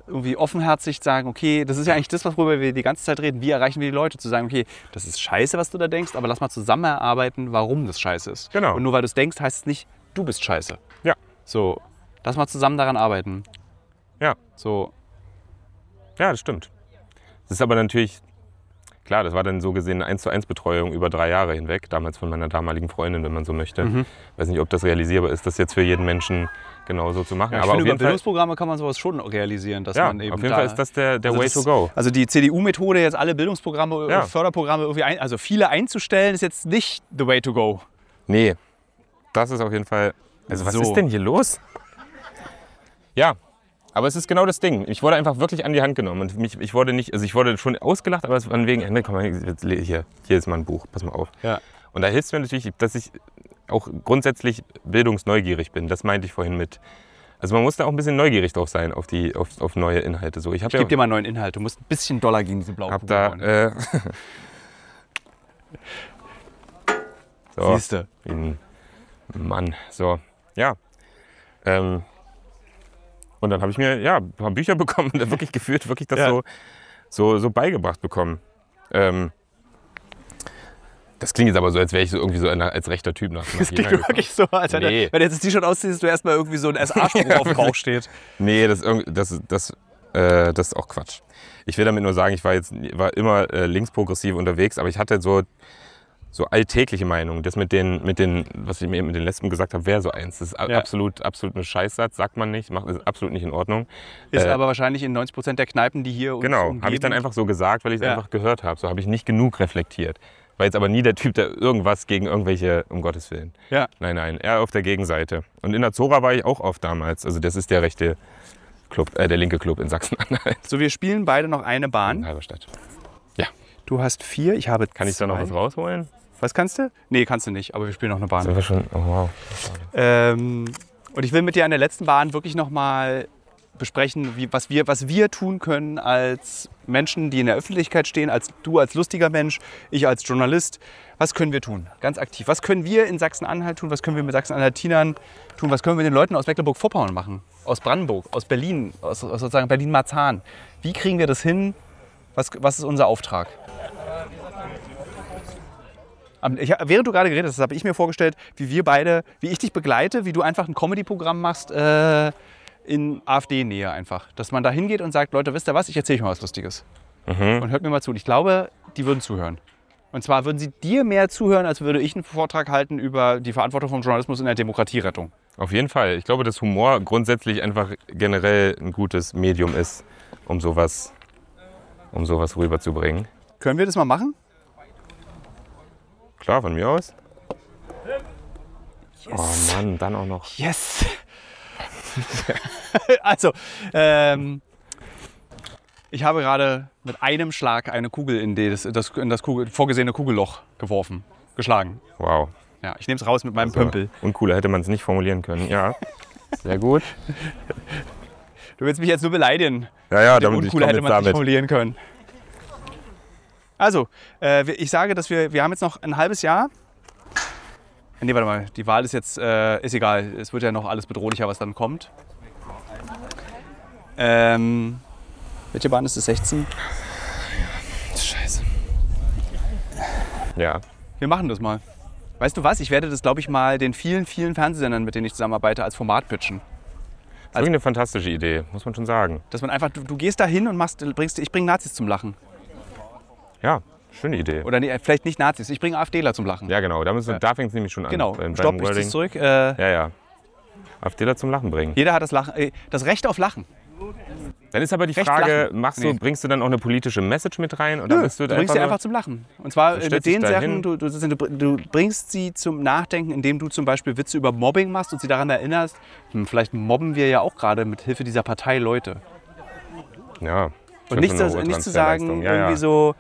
irgendwie offenherzig sagen, okay, das ist ja eigentlich das, worüber wir die ganze Zeit reden. Wie erreichen wir die Leute? Zu sagen, okay, das ist scheiße, was du da denkst, aber lass mal zusammen erarbeiten, warum das scheiße ist. Genau. Und nur weil du es denkst, heißt es nicht, du bist scheiße. Ja. So, lass mal zusammen daran arbeiten. Ja. So. Ja, das stimmt. Das ist aber natürlich, klar, das war dann so gesehen eine 1:1 Betreuung über 3 Jahre hinweg, damals von meiner damaligen Freundin, wenn man so möchte. Weiß nicht, ob das realisierbar ist, das jetzt für jeden Menschen genauso zu machen. Ja, aber finde, auf über jeden Fall, Bildungsprogramme kann man sowas schon realisieren, dass man eben auf jeden Fall ist das der Way to go. Also die CDU-Methode, jetzt alle Bildungsprogramme, Ja. Förderprogramme irgendwie also viele einzustellen, ist jetzt nicht the way to go. Nee, das ist auf jeden Fall. Also was So. ist denn hier los? Ja, aber es ist genau das Ding. Ich wurde einfach wirklich an die Hand genommen und ich wurde schon ausgelacht, aber es war wegen, hey, komm mal, hier ist mal ein Buch, pass mal auf. Ja. Und da hilft es mir natürlich, dass ich auch grundsätzlich bildungsneugierig bin. Das meinte ich vorhin mit. Also man muss da auch ein bisschen neugierig drauf sein auf neue Inhalte. So, ich gebe dir mal einen neuen Inhalt. Du musst ein bisschen Dollar gegen diese blaue hab Kugel da holen. so, Siehste. wie ein Mann. So, ja. Und dann habe ich mir ein paar Bücher bekommen und wirklich gefühlt, wirklich das Ja. so beigebracht bekommen. Das klingt jetzt aber so, als wäre ich so irgendwie so als rechter Typ nach Das klingt wirklich so, als wenn Nee. wenn du jetzt das T-Shirt ausziehst, du erstmal irgendwie so ein SA-Spruch auf dem Bauch steht. Nee, das ist auch Quatsch. Ich will damit nur sagen, ich war immer linksprogressiv unterwegs, aber ich hatte so alltägliche Meinungen. Das mit den, was ich mir eben mit den Lesben gesagt habe, wäre so eins. Das ist absolut eine Scheißsatz, sagt man nicht, ist absolut nicht in Ordnung. Ist aber wahrscheinlich in 90% der Kneipen, die hier uns umgeben. Habe ich dann einfach so gesagt, weil ich es Ja. einfach gehört habe. So habe ich nicht genug reflektiert. War jetzt aber nie der Typ, der irgendwas gegen irgendwelche, um Gottes Willen. Ja. Nein, eher auf der Gegenseite. Und in der Zora war ich auch oft damals. Also das ist der rechte Club, der linke Club in Sachsen-Anhalt. So, wir spielen beide noch eine In Bahn. Halberstadt. Du hast 4, ich habe Kann ich da noch was rausholen? Was kannst du? Nee, kannst du nicht, aber wir spielen noch eine Bahn. Sind wir schon? Oh wow. Und ich will mit dir an der letzten Bahn wirklich nochmal besprechen, was wir tun können als Menschen, die in der Öffentlichkeit stehen, du als lustiger Mensch, ich als Journalist. Was können wir tun? Ganz aktiv. Was können wir in Sachsen-Anhalt tun? Was können wir mit Sachsen-Anhaltinern tun? Was können wir mit den Leuten aus Mecklenburg-Vorpommern machen? Aus Brandenburg, aus Berlin, aus sozusagen Berlin-Marzahn. Wie kriegen wir das hin? Was ist unser Auftrag? Während du gerade geredet hast, habe ich mir vorgestellt, wie ich dich begleite, wie du einfach ein Comedy-Programm machst in AfD-Nähe einfach. Dass man da hingeht und sagt, Leute, wisst ihr was, ich erzähle euch mal was Lustiges. Und hört mir mal zu. Und ich glaube, die würden zuhören. Und zwar würden sie dir mehr zuhören, als würde ich einen Vortrag halten über die Verantwortung vom Journalismus in der Demokratierettung. Auf jeden Fall. Ich glaube, dass Humor grundsätzlich einfach generell ein gutes Medium ist, um sowas rüberzubringen. Können wir das mal machen? Klar, von mir aus. Yes. Oh Mann, dann auch noch. Yes! Also, ich habe gerade mit einem Schlag eine Kugel in das vorgesehene Kugelloch geschlagen. Wow. Ja, ich nehme es raus mit meinem Also, Pömpel. Uncooler hätte man es nicht formulieren können. Ja, sehr gut. Du willst mich jetzt nur beleidigen. Ja, Dem damit ich Uncooler komme hätte jetzt man es nicht damit. formulieren können. Also, ich sage, dass wir haben jetzt noch ein halbes Jahr. Nee, warte mal, die Wahl ist jetzt, ist egal. Es wird ja noch alles bedrohlicher, was dann kommt. Welche Bahn ist es? 16? Scheiße. Ja. Wir machen das mal. Weißt du was? Ich werde das, glaube ich, mal den vielen, vielen Fernsehsendern, mit denen ich zusammenarbeite, als Format pitchen. Das ist wirklich eine fantastische Idee, muss man schon sagen. Dass man einfach, du gehst da hin und ich bringe Nazis zum Lachen. Ja, schöne Idee. Oder nee, vielleicht nicht Nazis, ich bringe AfDler zum Lachen. Ja, genau, da fängt es nämlich schon an. Genau, Beim stopp, ich Wording. zieh's zurück. Ja. AfDler zum Lachen bringen. Jeder hat das Recht auf Lachen. Dann ist aber die Recht Frage, lachen. bringst du dann auch eine politische Message mit rein? Oder bist Du bringst sie nur- einfach zum Lachen. Und zwar Du stellst mit dich den da Sachen, hin. du bringst sie zum Nachdenken, indem du zum Beispiel Witze über Mobbing machst und sie daran erinnerst, vielleicht mobben wir ja auch gerade mit Hilfe dieser Partei Leute. Ja. Und nicht zu sagen, irgendwie so,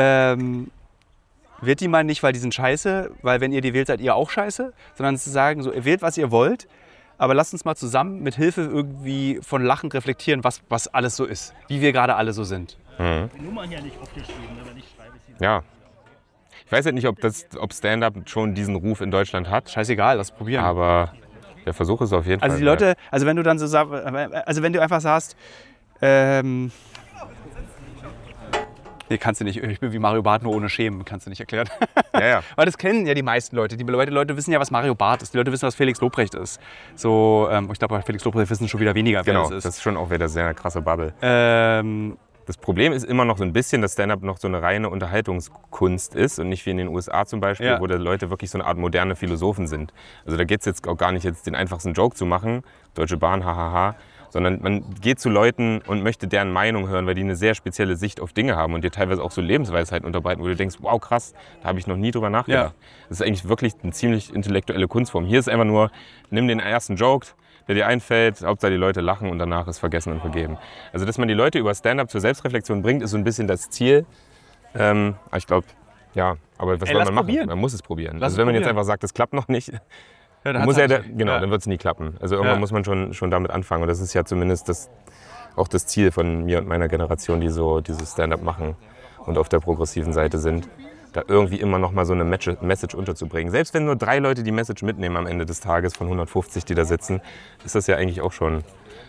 wählt die mal nicht, weil die sind scheiße, weil wenn ihr die wählt, seid ihr auch scheiße, sondern zu sagen, so, ihr wählt, was ihr wollt, aber lasst uns mal zusammen mit Hilfe irgendwie von Lachen reflektieren, was alles so ist, wie wir gerade alle so sind. Die Nummern ja nicht aufgeschrieben, aber ich schreibe es hier. Ja. Ich weiß halt nicht, ob Stand-Up schon diesen Ruf in Deutschland hat, Scheißegal, lass probieren. aber der Versuch ist auf jeden Fall. Also die Leute, also wenn du dann so sagst, also wenn du einfach sagst, Nee, kannst du nicht. Ich bin wie Mario Barth, nur ohne Schämen. Kannst du nicht erklären. Ja. Weil das kennen ja die meisten Leute. Die Leute wissen ja, was Mario Barth ist. Die Leute wissen, was Felix Lobrecht ist. So, ich glaube, bei Felix Lobrecht wissen schon wieder weniger, wer Genau, das ist. das ist schon auch wieder sehr krasse Bubble. Ähm, Das Problem ist immer noch so ein bisschen, dass Stand-Up noch so eine reine Unterhaltungskunst ist und nicht wie in den USA zum Beispiel, wo die Leute wirklich so eine Art moderne Philosophen sind. Also da geht es jetzt auch gar nicht, jetzt den einfachsten Joke zu machen, Deutsche Bahn, hahaha, sondern man geht zu Leuten und möchte deren Meinung hören, weil die eine sehr spezielle Sicht auf Dinge haben und dir teilweise auch so Lebensweisheiten unterbreiten, wo du denkst, wow, krass, da habe ich noch nie drüber nachgedacht. Das ist eigentlich wirklich eine ziemlich intellektuelle Kunstform. Hier ist einfach nur, nimm den ersten Joke, der dir einfällt, Hauptsache die Leute lachen und danach ist vergessen und vergeben. Also dass man die Leute über Stand-Up zur Selbstreflexion bringt, ist so ein bisschen das Ziel. Ich glaube, ja, aber was soll man machen? Probieren. Man muss es probieren. Lass Also wenn man probieren. jetzt einfach sagt, das klappt noch nicht, dann dann wird es nie klappen. Also irgendwann muss man schon damit anfangen. Und das ist ja zumindest auch das Ziel von mir und meiner Generation, die so dieses Stand-Up machen und auf der progressiven Seite sind, da irgendwie immer noch mal so eine Message unterzubringen. Selbst wenn nur 3 Leute die Message mitnehmen am Ende des Tages von 150, die da sitzen, ist das ja eigentlich auch schon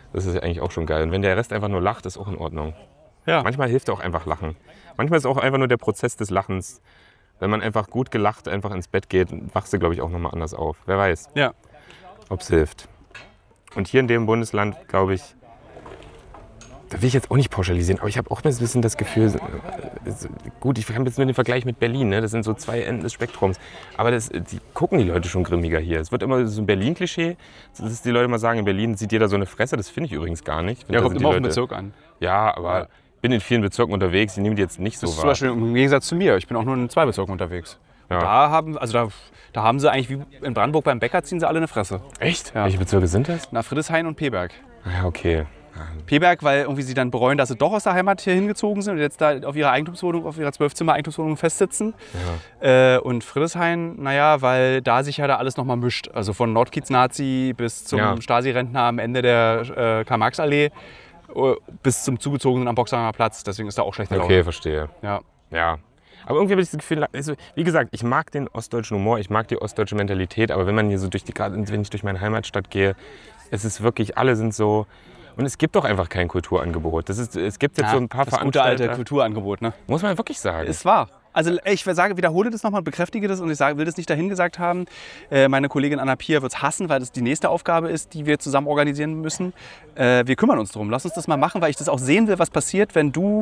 geil. Und wenn der Rest einfach nur lacht, ist auch in Ordnung. Ja. Manchmal hilft auch einfach Lachen. Manchmal ist auch einfach nur der Prozess des Lachens. Wenn man einfach gut gelacht einfach ins Bett geht, wachst du, glaube ich, auch noch mal anders auf. Wer weiß, ob es hilft. Und hier in dem Bundesland, glaube ich, da will ich jetzt auch nicht pauschalisieren, aber ich habe auch ein bisschen das Gefühl, gut, ich habe jetzt nur den Vergleich mit Berlin, ne? Das sind so 2 Enden des Spektrums, aber die gucken die Leute schon grimmiger hier. Es wird immer so ein Berlin-Klischee, dass die Leute mal sagen, in Berlin sieht jeder so eine Fresse, das finde ich übrigens gar nicht. kommt immer auf den Bezirk an. Ja, aber ich bin in vielen Bezirken unterwegs, die nehmen die jetzt nicht so Das ist wahr. zum Beispiel im Gegensatz zu mir. Ich bin auch nur in 2 Bezirken unterwegs. Ja. Da haben sie eigentlich, wie in Brandenburg beim Bäcker, ziehen sie alle eine Fresse. Echt? Ja. Welche Bezirke sind das? Na, Friedrichshain und Peberg. Ja, okay. Peberg, weil irgendwie sie dann bereuen, dass sie doch aus der Heimat hier hingezogen sind und jetzt da auf ihrer Eigentumswohnung, auf ihrer 12-Zimmer-Eigentumswohnung festsitzen. Ja. Und Friedrichshain, naja, weil da sich ja da alles nochmal mischt. Also von Nordkiez-Nazi bis zum Stasi-Rentner am Ende der Karl-Marx-Allee bis zum Zugezogenen am Boxhamer Platz. Deswegen ist da auch schlechte Laune. Okay, verstehe. Ja. Aber irgendwie habe ich das Gefühl, also, wie gesagt, ich mag den ostdeutschen Humor, ich mag die ostdeutsche Mentalität, aber wenn man hier so wenn ich durch meine Heimatstadt gehe, es ist wirklich, alle sind so. Und es gibt doch einfach kein Kulturangebot. Es gibt jetzt so ein paar das gute alte Kulturangebot, ne? Muss man wirklich sagen. Ist wahr. Also ich wiederhole das nochmal, bekräftige das und ich will das nicht dahin gesagt haben. Meine Kollegin Anna Pia wird es hassen, weil das die nächste Aufgabe ist, die wir zusammen organisieren müssen. Wir kümmern uns darum. Lass uns das mal machen, weil ich das auch sehen will, was passiert, wenn du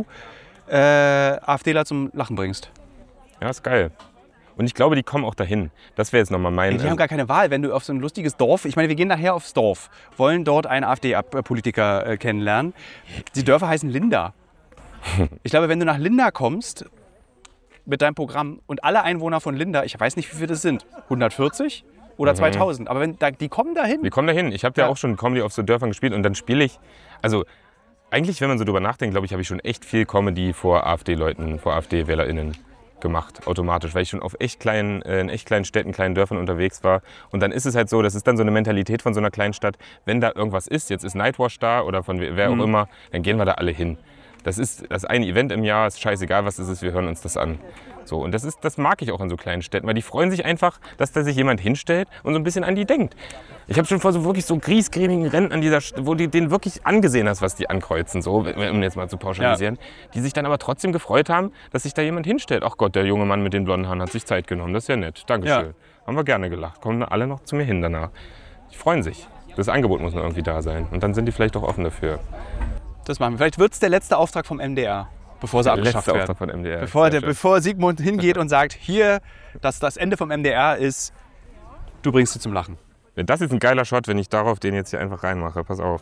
AfDler zum Lachen bringst. Ja, ist geil. Und ich glaube, die kommen auch dahin. Das wäre jetzt nochmal mein... Die haben gar keine Wahl, wenn du auf so ein lustiges Dorf... Ich meine, wir gehen nachher aufs Dorf, wollen dort einen AfD-Politiker kennenlernen. Die Dörfer heißen Linda. Ich glaube, wenn du nach Linda kommst mit deinem Programm und alle Einwohner von Linda, ich weiß nicht, wie viele das sind, 140 oder 2000, aber die kommen dahin. Die kommen dahin. Ich habe ja auch schon Comedy auf so Dörfern gespielt und dann spiele ich... Also eigentlich, wenn man so drüber nachdenkt, glaube ich, habe ich schon echt viel Comedy vor AfD-Leuten, vor AfD-WählerInnen gemacht, automatisch, weil ich schon in echt kleinen Städten, kleinen Dörfern unterwegs war. Und dann ist es halt so, das ist dann so eine Mentalität von so einer kleinen Stadt, wenn da irgendwas ist, jetzt ist Nightwash da oder von wer auch immer, dann gehen wir da alle hin. Das ist das eine Event im Jahr, ist scheißegal, was das ist, wir hören uns das an. So, und das mag ich auch in so kleinen Städten, weil die freuen sich einfach, dass da sich jemand hinstellt und so ein bisschen an die denkt. Ich habe schon vor so wirklich so griesgrämigen Rentnern, wo du denen wirklich angesehen hast, was die ankreuzen, so, um jetzt mal zu pauschalisieren, die sich dann aber trotzdem gefreut haben, dass sich da jemand hinstellt. Ach Gott, der junge Mann mit den blonden Haaren hat sich Zeit genommen, das ist ja nett, Dankeschön. Ja. Haben wir gerne gelacht, kommen alle noch zu mir hin danach. Die freuen sich. Das Angebot muss nur irgendwie da sein und dann sind die vielleicht auch offen dafür. Das machen wir. Vielleicht wird es der letzte Auftrag vom MDR, bevor sie abgeschafft werden. Auftrag von MDR. Bevor Sigmund hingeht und sagt, hier, das Ende vom MDR ist, du bringst sie zum Lachen. Das ist ein geiler Shot, wenn ich darauf den jetzt hier einfach reinmache. Pass auf.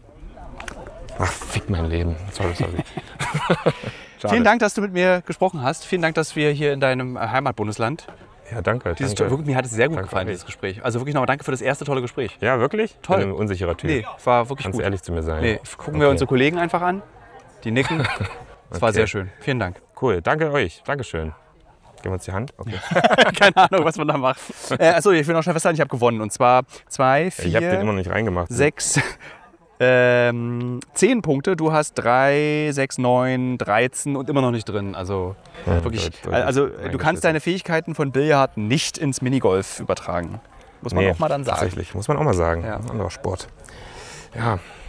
Ach, fick mein Leben. Sorry. Vielen Dank, dass du mit mir gesprochen hast. Vielen Dank, dass wir hier in deinem Heimatbundesland... Ja, danke. Mir hat es sehr gut gefallen, dieses Gespräch. Also wirklich nochmal danke für das erste tolle Gespräch. Ja, wirklich? Toll. Ich bin ein unsicherer Typ. Nee, war wirklich Kannst gut. ehrlich zu mir sein. Nee, gucken wir unsere Kollegen einfach an. Die nicken. Das war sehr schön. Vielen Dank. Cool, danke euch. Dankeschön. Geben wir uns die Hand? Okay. Keine Ahnung, was man da macht. Achso, ich will noch schnell festhalten, ich habe gewonnen. Und zwar 2, 4, ich habe den immer noch nicht reingemacht. 6, 10 Punkte. Du hast 3, 6, 9, 13 und immer noch nicht drin. Also wirklich. Also du kannst deine Fähigkeiten von Billard nicht ins Minigolf übertragen. Muss man auch mal dann sagen. Tatsächlich, muss man auch mal sagen. Ja. Anderer Sport. Ja,